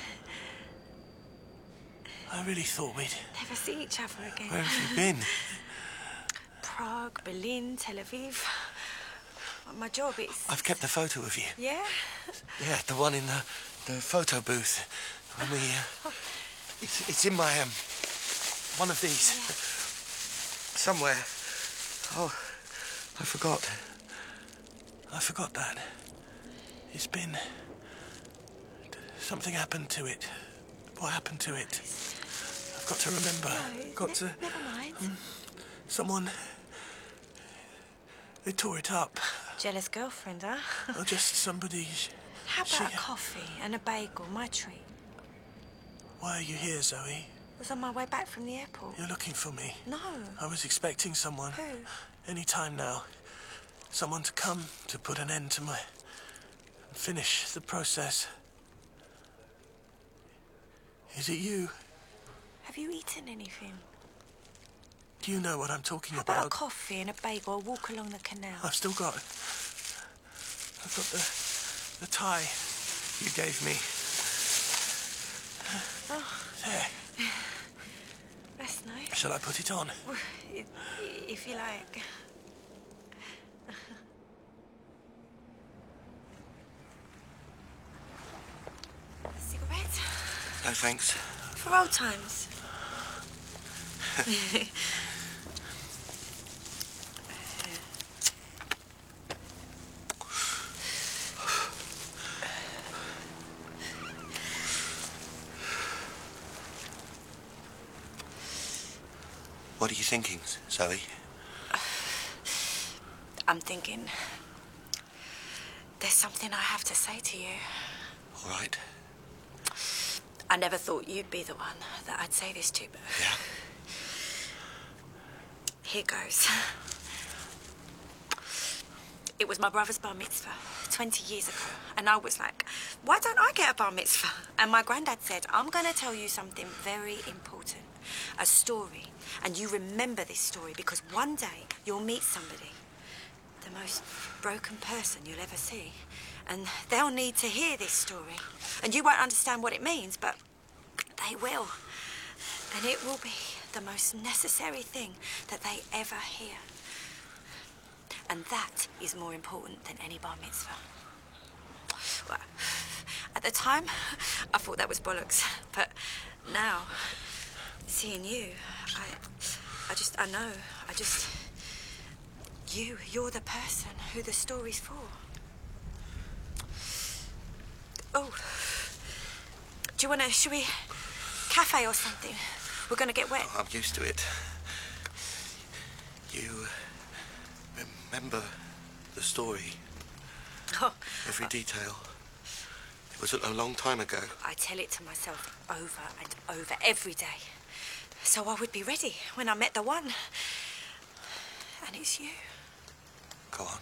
Speaker 4: I really thought we'd...
Speaker 10: Never see each other again.
Speaker 4: Where have you been?
Speaker 10: Prague, Berlin, Tel Aviv. My job is...
Speaker 4: I've kept the photo of you.
Speaker 10: Yeah?
Speaker 4: Yeah, the one in the photo booth. When we... It's in my, one of these.
Speaker 10: Yeah.
Speaker 4: Somewhere. Oh, I forgot. I forgot that. It's been... Something happened to it. What happened to it? I've got to remember.
Speaker 10: Never mind.
Speaker 4: Someone... They tore it up.
Speaker 10: Jealous girlfriend, huh?
Speaker 4: Or just somebody...
Speaker 10: How about a coffee and a bagel, my treat?
Speaker 4: Why are you here, Zoe?
Speaker 10: I was on my way back from the airport.
Speaker 4: You're looking for me?
Speaker 10: No.
Speaker 4: I was expecting someone.
Speaker 10: Who?
Speaker 4: Any time now. Someone to come to put an end to my... finish the process. Is it you?
Speaker 10: Have you eaten anything?
Speaker 4: Do you know what I'm talking
Speaker 10: How
Speaker 4: about?
Speaker 10: about a coffee and a bagel, a walk along the canal?
Speaker 4: I've still got... I've got the tie you gave me.
Speaker 10: Oh.
Speaker 4: There.
Speaker 10: That's nice.
Speaker 4: Shall I put it on?
Speaker 10: If you like. A cigarette?
Speaker 4: No, thanks.
Speaker 10: For old times.
Speaker 4: What are you thinking, Zoe?
Speaker 10: I'm thinking... There's something I have to say to you.
Speaker 4: All right.
Speaker 10: I never thought you'd be the one that I'd say this to, but...
Speaker 4: Yeah?
Speaker 10: Here goes. It was my brother's bar mitzvah 20 years ago. And I was like, why don't I get a bar mitzvah? And my granddad said, I'm going to tell you something very important. A story. And you remember this story because one day you'll meet somebody. The most broken person you'll ever see. And they'll need to hear this story. And you won't understand what it means, but they will. And it will be the most necessary thing that they ever hear. And that is more important than any bar mitzvah. Well, at the time, I thought that was bollocks. But now, seeing you, I know. You're the person who the story's for. Oh, should we cafe or something? We're gonna get wet.
Speaker 4: I'm used to it. You remember the story?
Speaker 10: Oh,
Speaker 4: Every detail. It was a long time ago.
Speaker 10: I tell it to myself over and over every day. So I would be ready when I met the one. And it's you.
Speaker 4: Go on.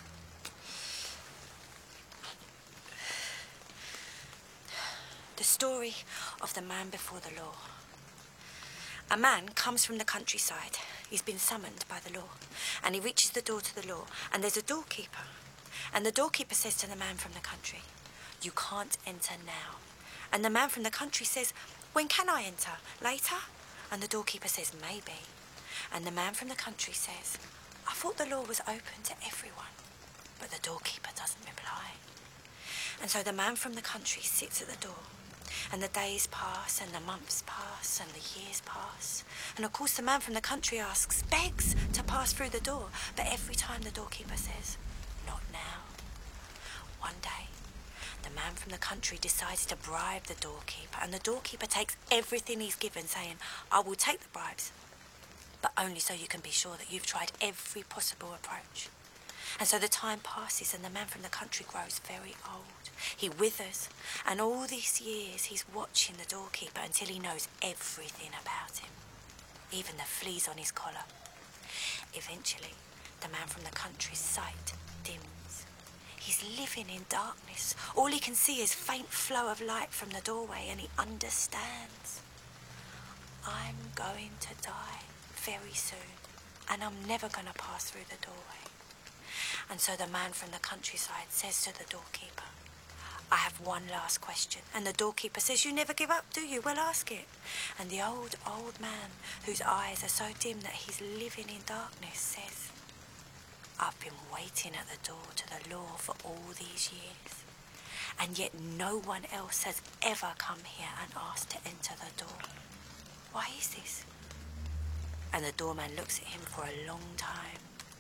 Speaker 10: The story of the man before the law. A man comes from the countryside. He's been summoned by the law. And he reaches the door to the law. And there's a doorkeeper. And the doorkeeper says to the man from the country, "You can't enter now." And the man from the country says, "When can I enter? Later?" And the doorkeeper says, "Maybe." And the man from the country says, "I thought the law was open to everyone." But the doorkeeper doesn't reply. And so the man from the country sits at the door. And the days pass, and the months pass, and the years pass. And of course the man from the country begs to pass through the door. But every time the doorkeeper says, "Not now." One day, the man from the country decides to bribe the doorkeeper. And the doorkeeper takes everything he's given, saying, "I will take the bribes, but only so you can be sure that you've tried every possible approach." And so the time passes, and the man from the country grows very old. He withers, and all these years he's watching the doorkeeper until he knows everything about him, even the fleas on his collar. Eventually, the man from the country's sight dims. He's living in darkness. All he can see is faint flow of light from the doorway, and he understands. I'm going to die very soon, and I'm never going to pass through the doorway. And so the man from the countryside says to the doorkeeper, "I have one last question." And the doorkeeper says, "You never give up, do you? Well, ask it." And the old man, whose eyes are so dim that he's living in darkness, says, "I've been waiting at the door to the law for all these years, and yet no one else has ever come here and asked to enter the door. Why is this?" And the doorman looks at him for a long time,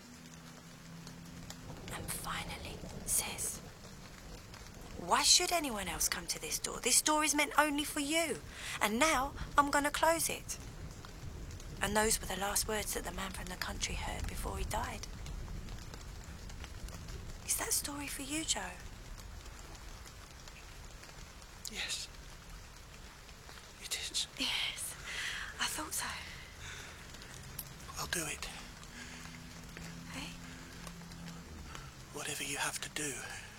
Speaker 10: and finally says, "Why should anyone else come to this door? This door is meant only for you, and now I'm going to close it." And those were the last words that the man from the country heard before he died. Is that story for you, Joe?
Speaker 4: Yes. It is.
Speaker 10: Yes, I thought so.
Speaker 4: I'll do it.
Speaker 10: Hey?
Speaker 4: Whatever you have to do.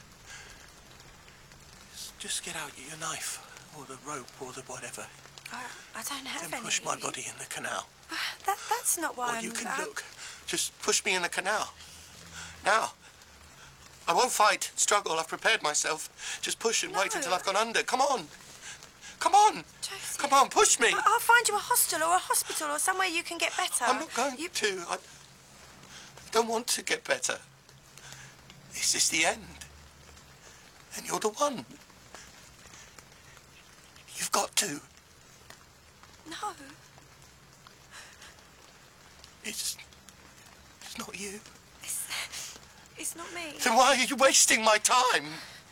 Speaker 4: Just get out your knife, or the rope, or the whatever.
Speaker 10: I don't have any.
Speaker 4: Then push my body in the canal.
Speaker 10: That's not why
Speaker 4: Or
Speaker 10: I'm...
Speaker 4: you can look. Just push me in the canal. Now. I won't fight, struggle. I've prepared myself. Just push and wait until I've gone under. Come on. Come on.
Speaker 10: Joseph.
Speaker 4: Come on, push me.
Speaker 10: I'll find you a hostel or a hospital or somewhere you can get better.
Speaker 4: I'm not going to. I don't want to get better. This is the end. And you're the one. You've got to.
Speaker 10: No.
Speaker 4: It's not you.
Speaker 10: It's not me.
Speaker 4: Then why are you wasting my time?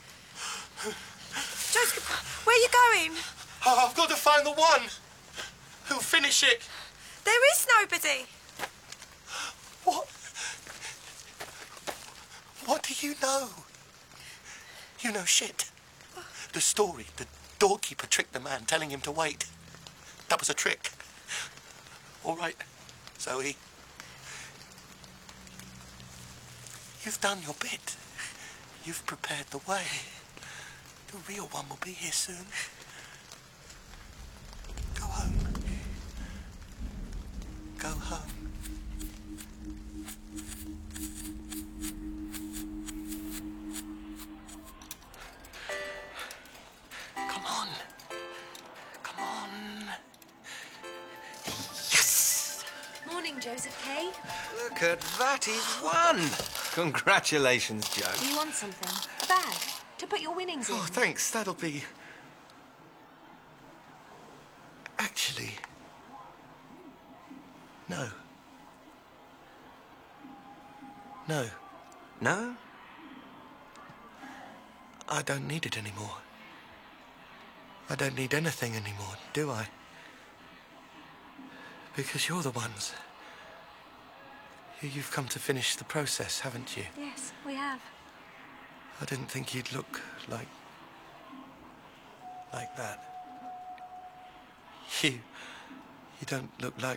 Speaker 10: Joseph, where are you going?
Speaker 4: Oh, I've got to find the one who'll finish it.
Speaker 10: There is nobody.
Speaker 4: What? What do you know? You know shit. The story, the doorkeeper tricked the man, telling him to wait. That was a trick. All right, Zoe. You've done your bit. You've prepared the way. The real one will be here soon. Go home. Go home. Come on. Come on. Yes!
Speaker 10: Morning, Joseph K.
Speaker 5: Look at that, he's won. Congratulations, Joe.
Speaker 10: Do you want something? A bag? To put your winnings in?
Speaker 4: Oh, thanks. That'll be... Actually... No. No.
Speaker 5: No?
Speaker 4: I don't need it anymore. I don't need anything anymore, do I? Because you're the ones.
Speaker 15: You've come to finish the process, haven't you?
Speaker 10: Yes, we have.
Speaker 15: I didn't think you'd look like that. You don't look like...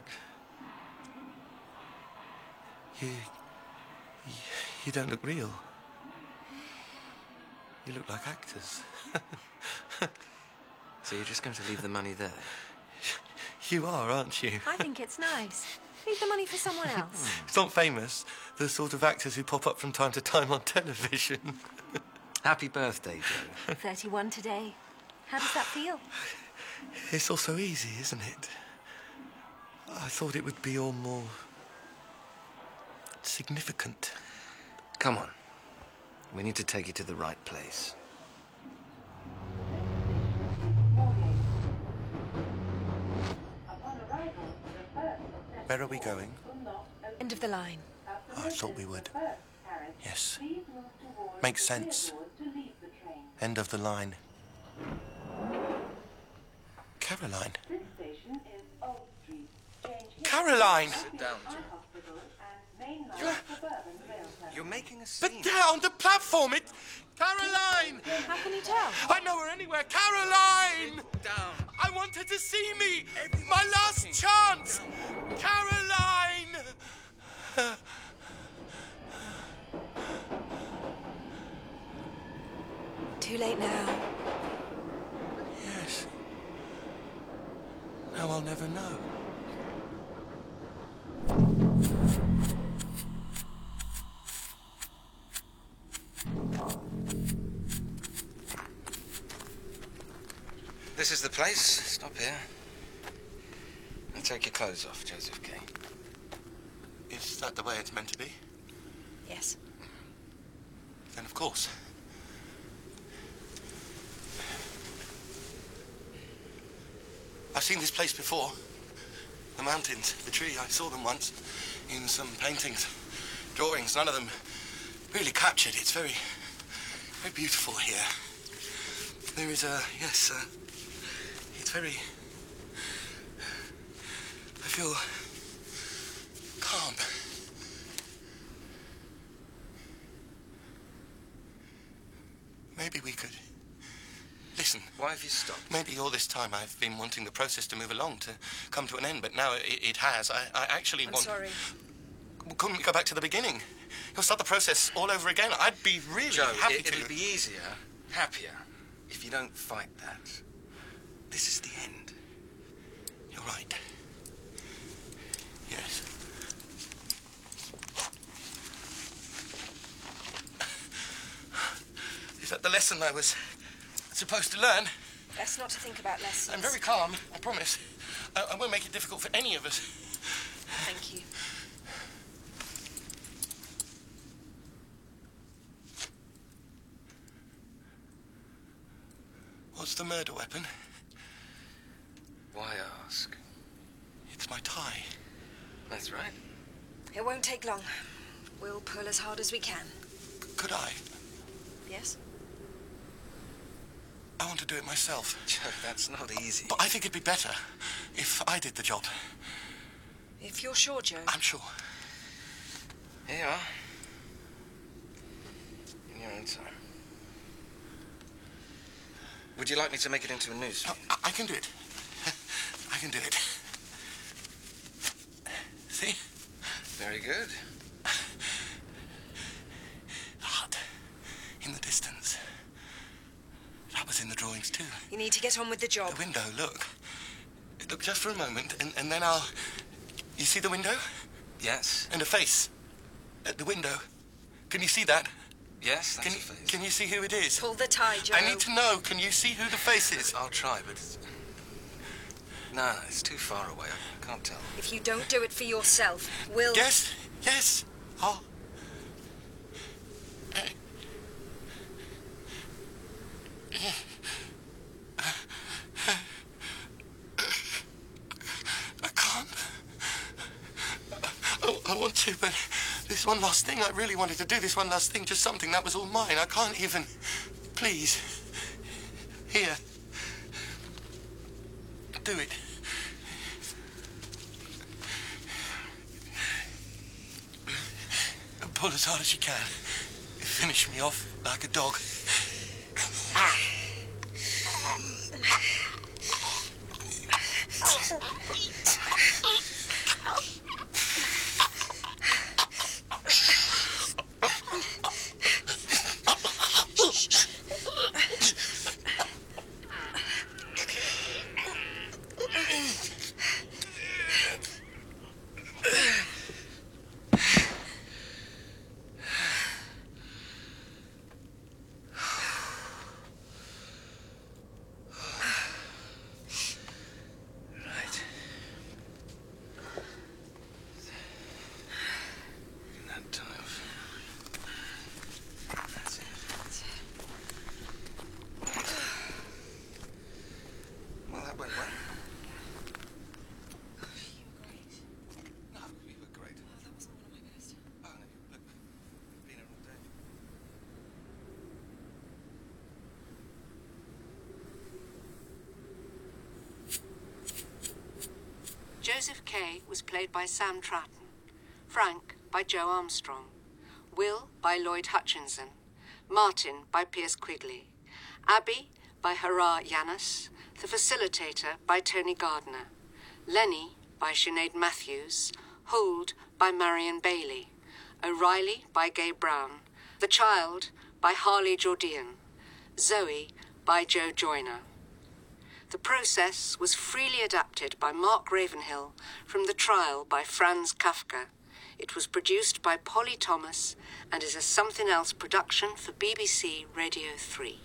Speaker 15: You don't look real. You look like actors.
Speaker 5: So you're just going to leave the money there?
Speaker 15: You are, aren't you?
Speaker 10: I think it's nice. Leave the money for someone else.
Speaker 15: It's not famous. The sort of actors who pop up from time to time on television.
Speaker 5: Happy birthday, Joe.
Speaker 10: 31 today. How does that feel?
Speaker 15: It's all so easy, isn't it? I thought it would be all more... significant.
Speaker 5: Come on. We need to take you to the right place.
Speaker 15: Where are we going?
Speaker 10: End of the line.
Speaker 15: I thought we would. Yes. Makes sense. End of the line. Caroline. Caroline!
Speaker 5: Sit down, Joe. You're making a
Speaker 15: But
Speaker 5: scene.
Speaker 15: there on the platform, it... Caroline!
Speaker 10: How can you tell?
Speaker 15: I know her anywhere. Caroline!
Speaker 5: Sit down.
Speaker 15: I want her to see me! My last chance! Caroline!
Speaker 10: Too late now.
Speaker 15: Yes. Now I'll never know.
Speaker 5: This is the place. Stop here. And take your clothes off, Joseph Kay.
Speaker 15: Is that the way it's meant to be?
Speaker 10: Yes.
Speaker 15: Then of course. I've seen this place before. The mountains, the tree, I saw them once in some paintings, drawings, none of them really captured. It's very, very beautiful here. There is a, yes, it's very, I feel calm. Maybe we could listen.
Speaker 5: Why have you stopped?
Speaker 15: Maybe all this time I've been wanting the process to move along, to come to an end, but now it has. I actually want...
Speaker 10: Sorry.
Speaker 15: Couldn't we go back to the beginning? You'll start the process all over again. I'd be really
Speaker 5: Joe,
Speaker 15: happy to.
Speaker 5: it'll be easier, happier, if you don't fight that. This is the end.
Speaker 15: You're right. Yes. Is that the lesson I was supposed to learn?
Speaker 10: Best not to think about lessons.
Speaker 15: I'm very calm, I promise. I won't make it difficult for any of us.
Speaker 10: Thank you.
Speaker 15: What's the murder weapon?
Speaker 5: Why ask?
Speaker 15: It's my tie.
Speaker 5: That's right.
Speaker 10: It won't take long. We'll pull as hard as we can.
Speaker 15: Could I?
Speaker 10: Yes?
Speaker 15: I want to do it myself.
Speaker 5: Joe, that's not easy.
Speaker 15: But I think it'd be better if I did the job.
Speaker 10: If you're sure, Joe.
Speaker 15: I'm sure.
Speaker 5: Here you are. In your own time. Would you like me to make it into a news?
Speaker 15: I can do it. I can do it. See?
Speaker 5: Very good.
Speaker 15: The hut in the distance. That was in the drawings too.
Speaker 10: You need to get on with the job.
Speaker 15: The window, look. Look just for a moment, and then I'll... You see the window?
Speaker 5: Yes.
Speaker 15: And a face at the window. Can you see that?
Speaker 5: Yes, that's a face.
Speaker 15: Can you see who it is?
Speaker 10: Pull the tie, Joe.
Speaker 15: I need to know. Can you see who the face is?
Speaker 5: I'll try, but it's... No, it's too far away. I can't tell.
Speaker 10: If you don't do it for yourself, we'll...
Speaker 15: Yes, yes. Oh. I can't. I want to, but this one last thing, I really wanted to do this one last thing, just something that was all mine. I can't even... Please. Here. Do it. pull as hard as you can. Finish me off like a dog.
Speaker 2: Joseph Kay was played by Sam Tratton, Frank by Joe Armstrong, Will by Lloyd Hutchinson, Martin by Piers Quigley, Abby by Hara Yanis, the facilitator by Tony Gardner, Lenny by Sinead Matthews, Hold by Marion Bailey, O'Reilly by Gay Brown, The Child by Harley Jordian, Zoe by Joe Joyner. The process was freely adapted by Mark Ravenhill from The Trial by Franz Kafka. It was produced by Polly Thomas and is a Something Else production for BBC Radio 3.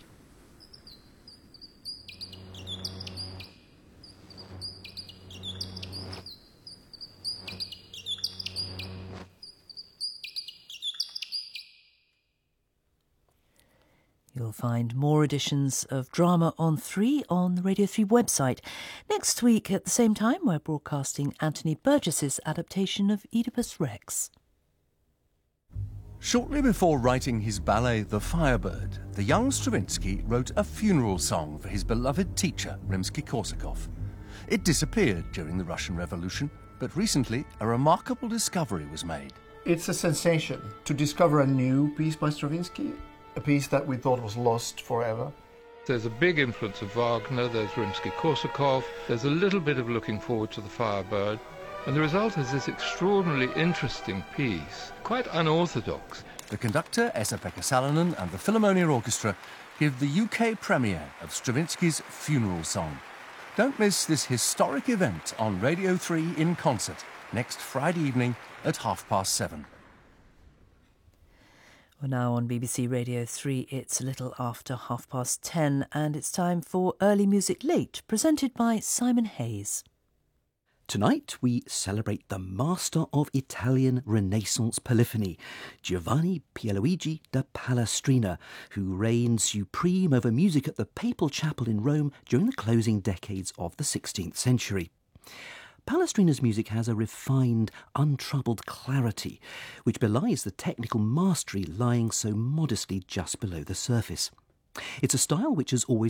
Speaker 3: You'll find more editions of Drama on 3 on the Radio 3 website. Next week at the same time, we're broadcasting Anthony Burgess's adaptation of Oedipus Rex.
Speaker 23: Shortly before writing his ballet The Firebird, the young Stravinsky wrote a funeral song for his beloved teacher, Rimsky-Korsakov. It disappeared during the Russian Revolution, but recently a remarkable discovery was made.
Speaker 24: It's a sensation to discover a new piece by Stravinsky, a piece that we thought was lost forever.
Speaker 25: There's a big influence of Wagner, there's Rimsky-Korsakov, there's a little bit of looking forward to The Firebird, and the result is this extraordinarily interesting piece, quite unorthodox.
Speaker 23: The conductor, Esa-Pekka Salonen, and the Philharmonia Orchestra give the UK premiere of Stravinsky's funeral song. Don't miss this historic event on Radio 3 in concert next Friday evening at 7:30.
Speaker 3: We're now on BBC Radio 3. It's a little after 10:30, and it's time for Early Music Late, presented by Simon Hayes.
Speaker 26: Tonight we celebrate the master of Italian Renaissance polyphony, Giovanni Pierluigi da Palestrina, who reigned supreme over music at the Papal Chapel in Rome during the closing decades of the 16th century. Palestrina's music has a refined, untroubled clarity, which belies the technical mastery lying so modestly just below the surface. It's a style which has always